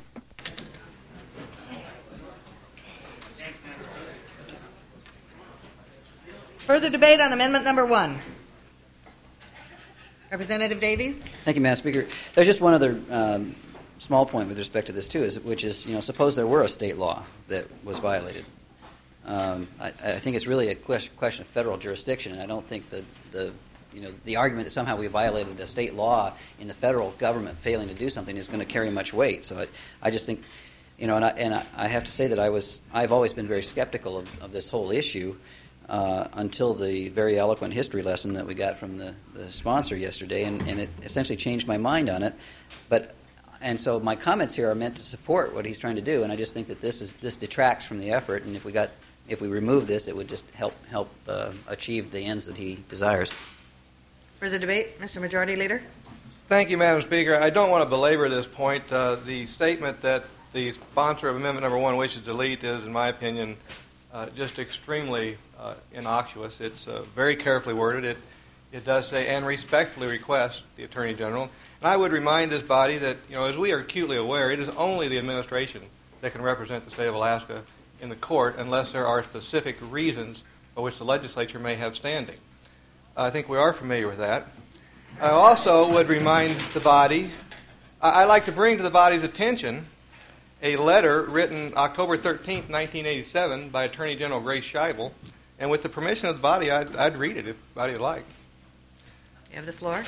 Further debate on amendment number 1. Representative Davies. Thank you, Madam Speaker. There's just one other small point with respect to this too, which is suppose there were a state law that was violated. I think it's really a question of federal jurisdiction, and I don't think that the argument that somehow we violated a state law in the federal government failing to do something is going to carry much weight. So I just think, and I have to say that I've always been very skeptical of this whole issue. until the very eloquent history lesson that we got from the sponsor yesterday, and it essentially changed my mind on it. And so my comments here are meant to support what he's trying to do, and I just think that this detracts from the effort, and if we remove this, it would just help achieve the ends that he desires. Further debate, Mr. Majority Leader. Thank you, Madam Speaker. I don't want to belabor this point. The statement that the sponsor of Amendment Number 1 wishes to delete is, in my opinion, just extremely innocuous. It's very carefully worded. It does say, and respectfully request the Attorney General. And I would remind this body that, as we are acutely aware, it is only the administration that can represent the state of Alaska in the court unless there are specific reasons for which the legislature may have standing. I think we are familiar with that. I also would remind the body, I'd like to bring to the body's attention a letter written October 13th, 1987 by Attorney General Grace Scheibel, and with the permission of the body, I'd read it if the body would like. You have the floor.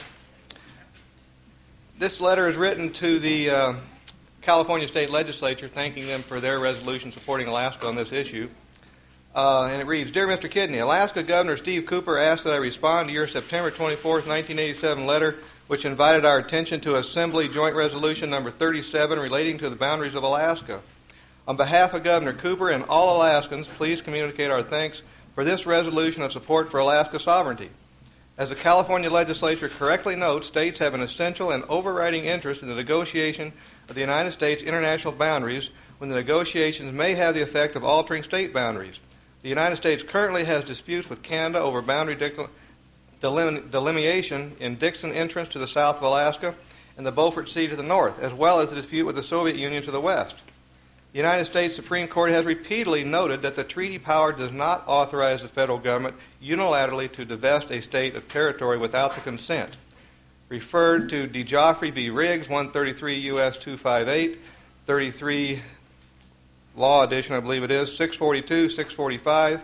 This letter is written to the California State Legislature, thanking them for their resolution supporting Alaska on this issue. And it reads, Dear Mr. Kidney, Alaska Governor Steve Cooper asked that I respond to your September 24th, 1987 letter, which invited our attention to Assembly Joint Resolution number 37 relating to the boundaries of Alaska. On behalf of Governor Cooper and all Alaskans, please communicate our thanks for this resolution of support for Alaska sovereignty. As the California legislature correctly notes, states have an essential and overriding interest in the negotiation of the United States international boundaries when the negotiations may have the effect of altering state boundaries. The United States currently has disputes with Canada over boundary delineation in Dixon Entrance to the south of Alaska and the Beaufort Sea to the north, as well as the dispute with the Soviet Union to the west. The United States Supreme Court has repeatedly noted that the treaty power does not authorize the federal government unilaterally to divest a state of territory without the consent. Referred to DeJoffrey v. Riggs, 133 U.S. 258, 33 Law Edition, I believe it is, 642, 645,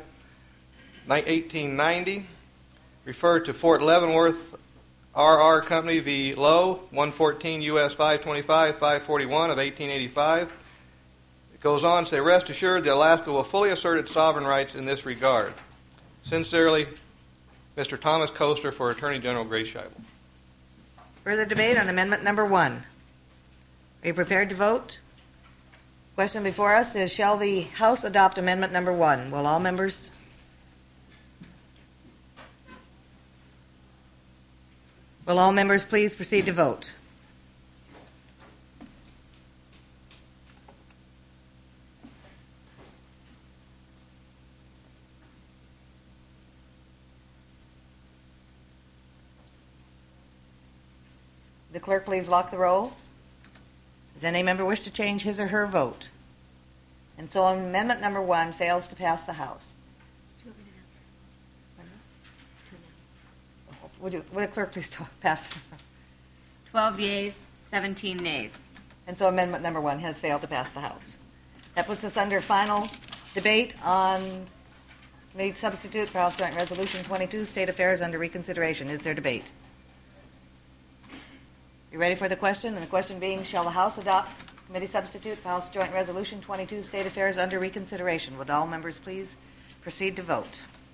1890. Referred to Fort Leavenworth, R.R. Company v. Lowe, 114 U.S. 525, 541 of 1885. It goes on to say, rest assured that Alaska will fully assert its sovereign rights in this regard. Sincerely, Mr. Thomas Koester for Attorney General Grace Scheibel. Further debate on Amendment Number 1. Are you prepared to vote? Question before us is, shall the House adopt Amendment Number 1? Will all members... Will all members please proceed to vote? The clerk please lock the roll. Does any member wish to change his or her vote? And so Amendment Number 1 fails to pass the House. Would the clerk please pass? 12 yeas, 17 nays. And so Amendment Number 1 has failed to pass the House. That puts us under final debate on committee substitute for House Joint Resolution 22, State Affairs under reconsideration. Is there debate? You ready for the question? And the question being, shall the House adopt committee substitute for House Joint Resolution 22, State Affairs under reconsideration? Would all members please proceed to vote?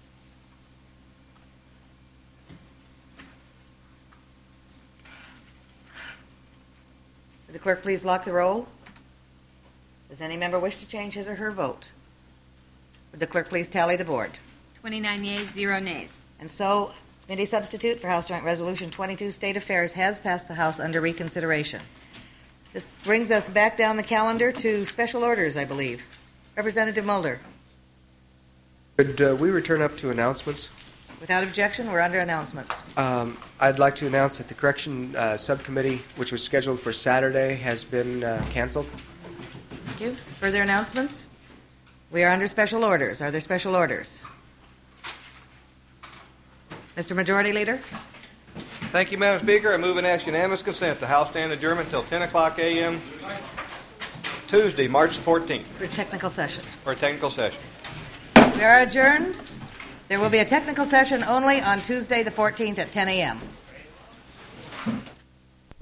Would the clerk please lock the roll? Does any member wish to change his or her vote? Would the clerk please tally the board? 29 yeas, 0 nays. And so, committee substitute for House Joint Resolution 22, State Affairs, has passed the House under reconsideration. This brings us back down the calendar to special orders, I believe. Representative Mulder. Could we return up to announcements? Without objection, we're under announcements. I'd like to announce that the Correction Subcommittee, which was scheduled for Saturday, has been canceled. Thank you. Further announcements? We are under special orders. Are there special orders? Mr. Majority Leader? Thank you, Madam Speaker. I move and ask unanimous consent. The House stand adjournment until 10 o'clock a.m. Tuesday, March 14th. For a technical session. For a technical session. We are adjourned. There will be a technical session only on Tuesday the 14th at 10 a.m.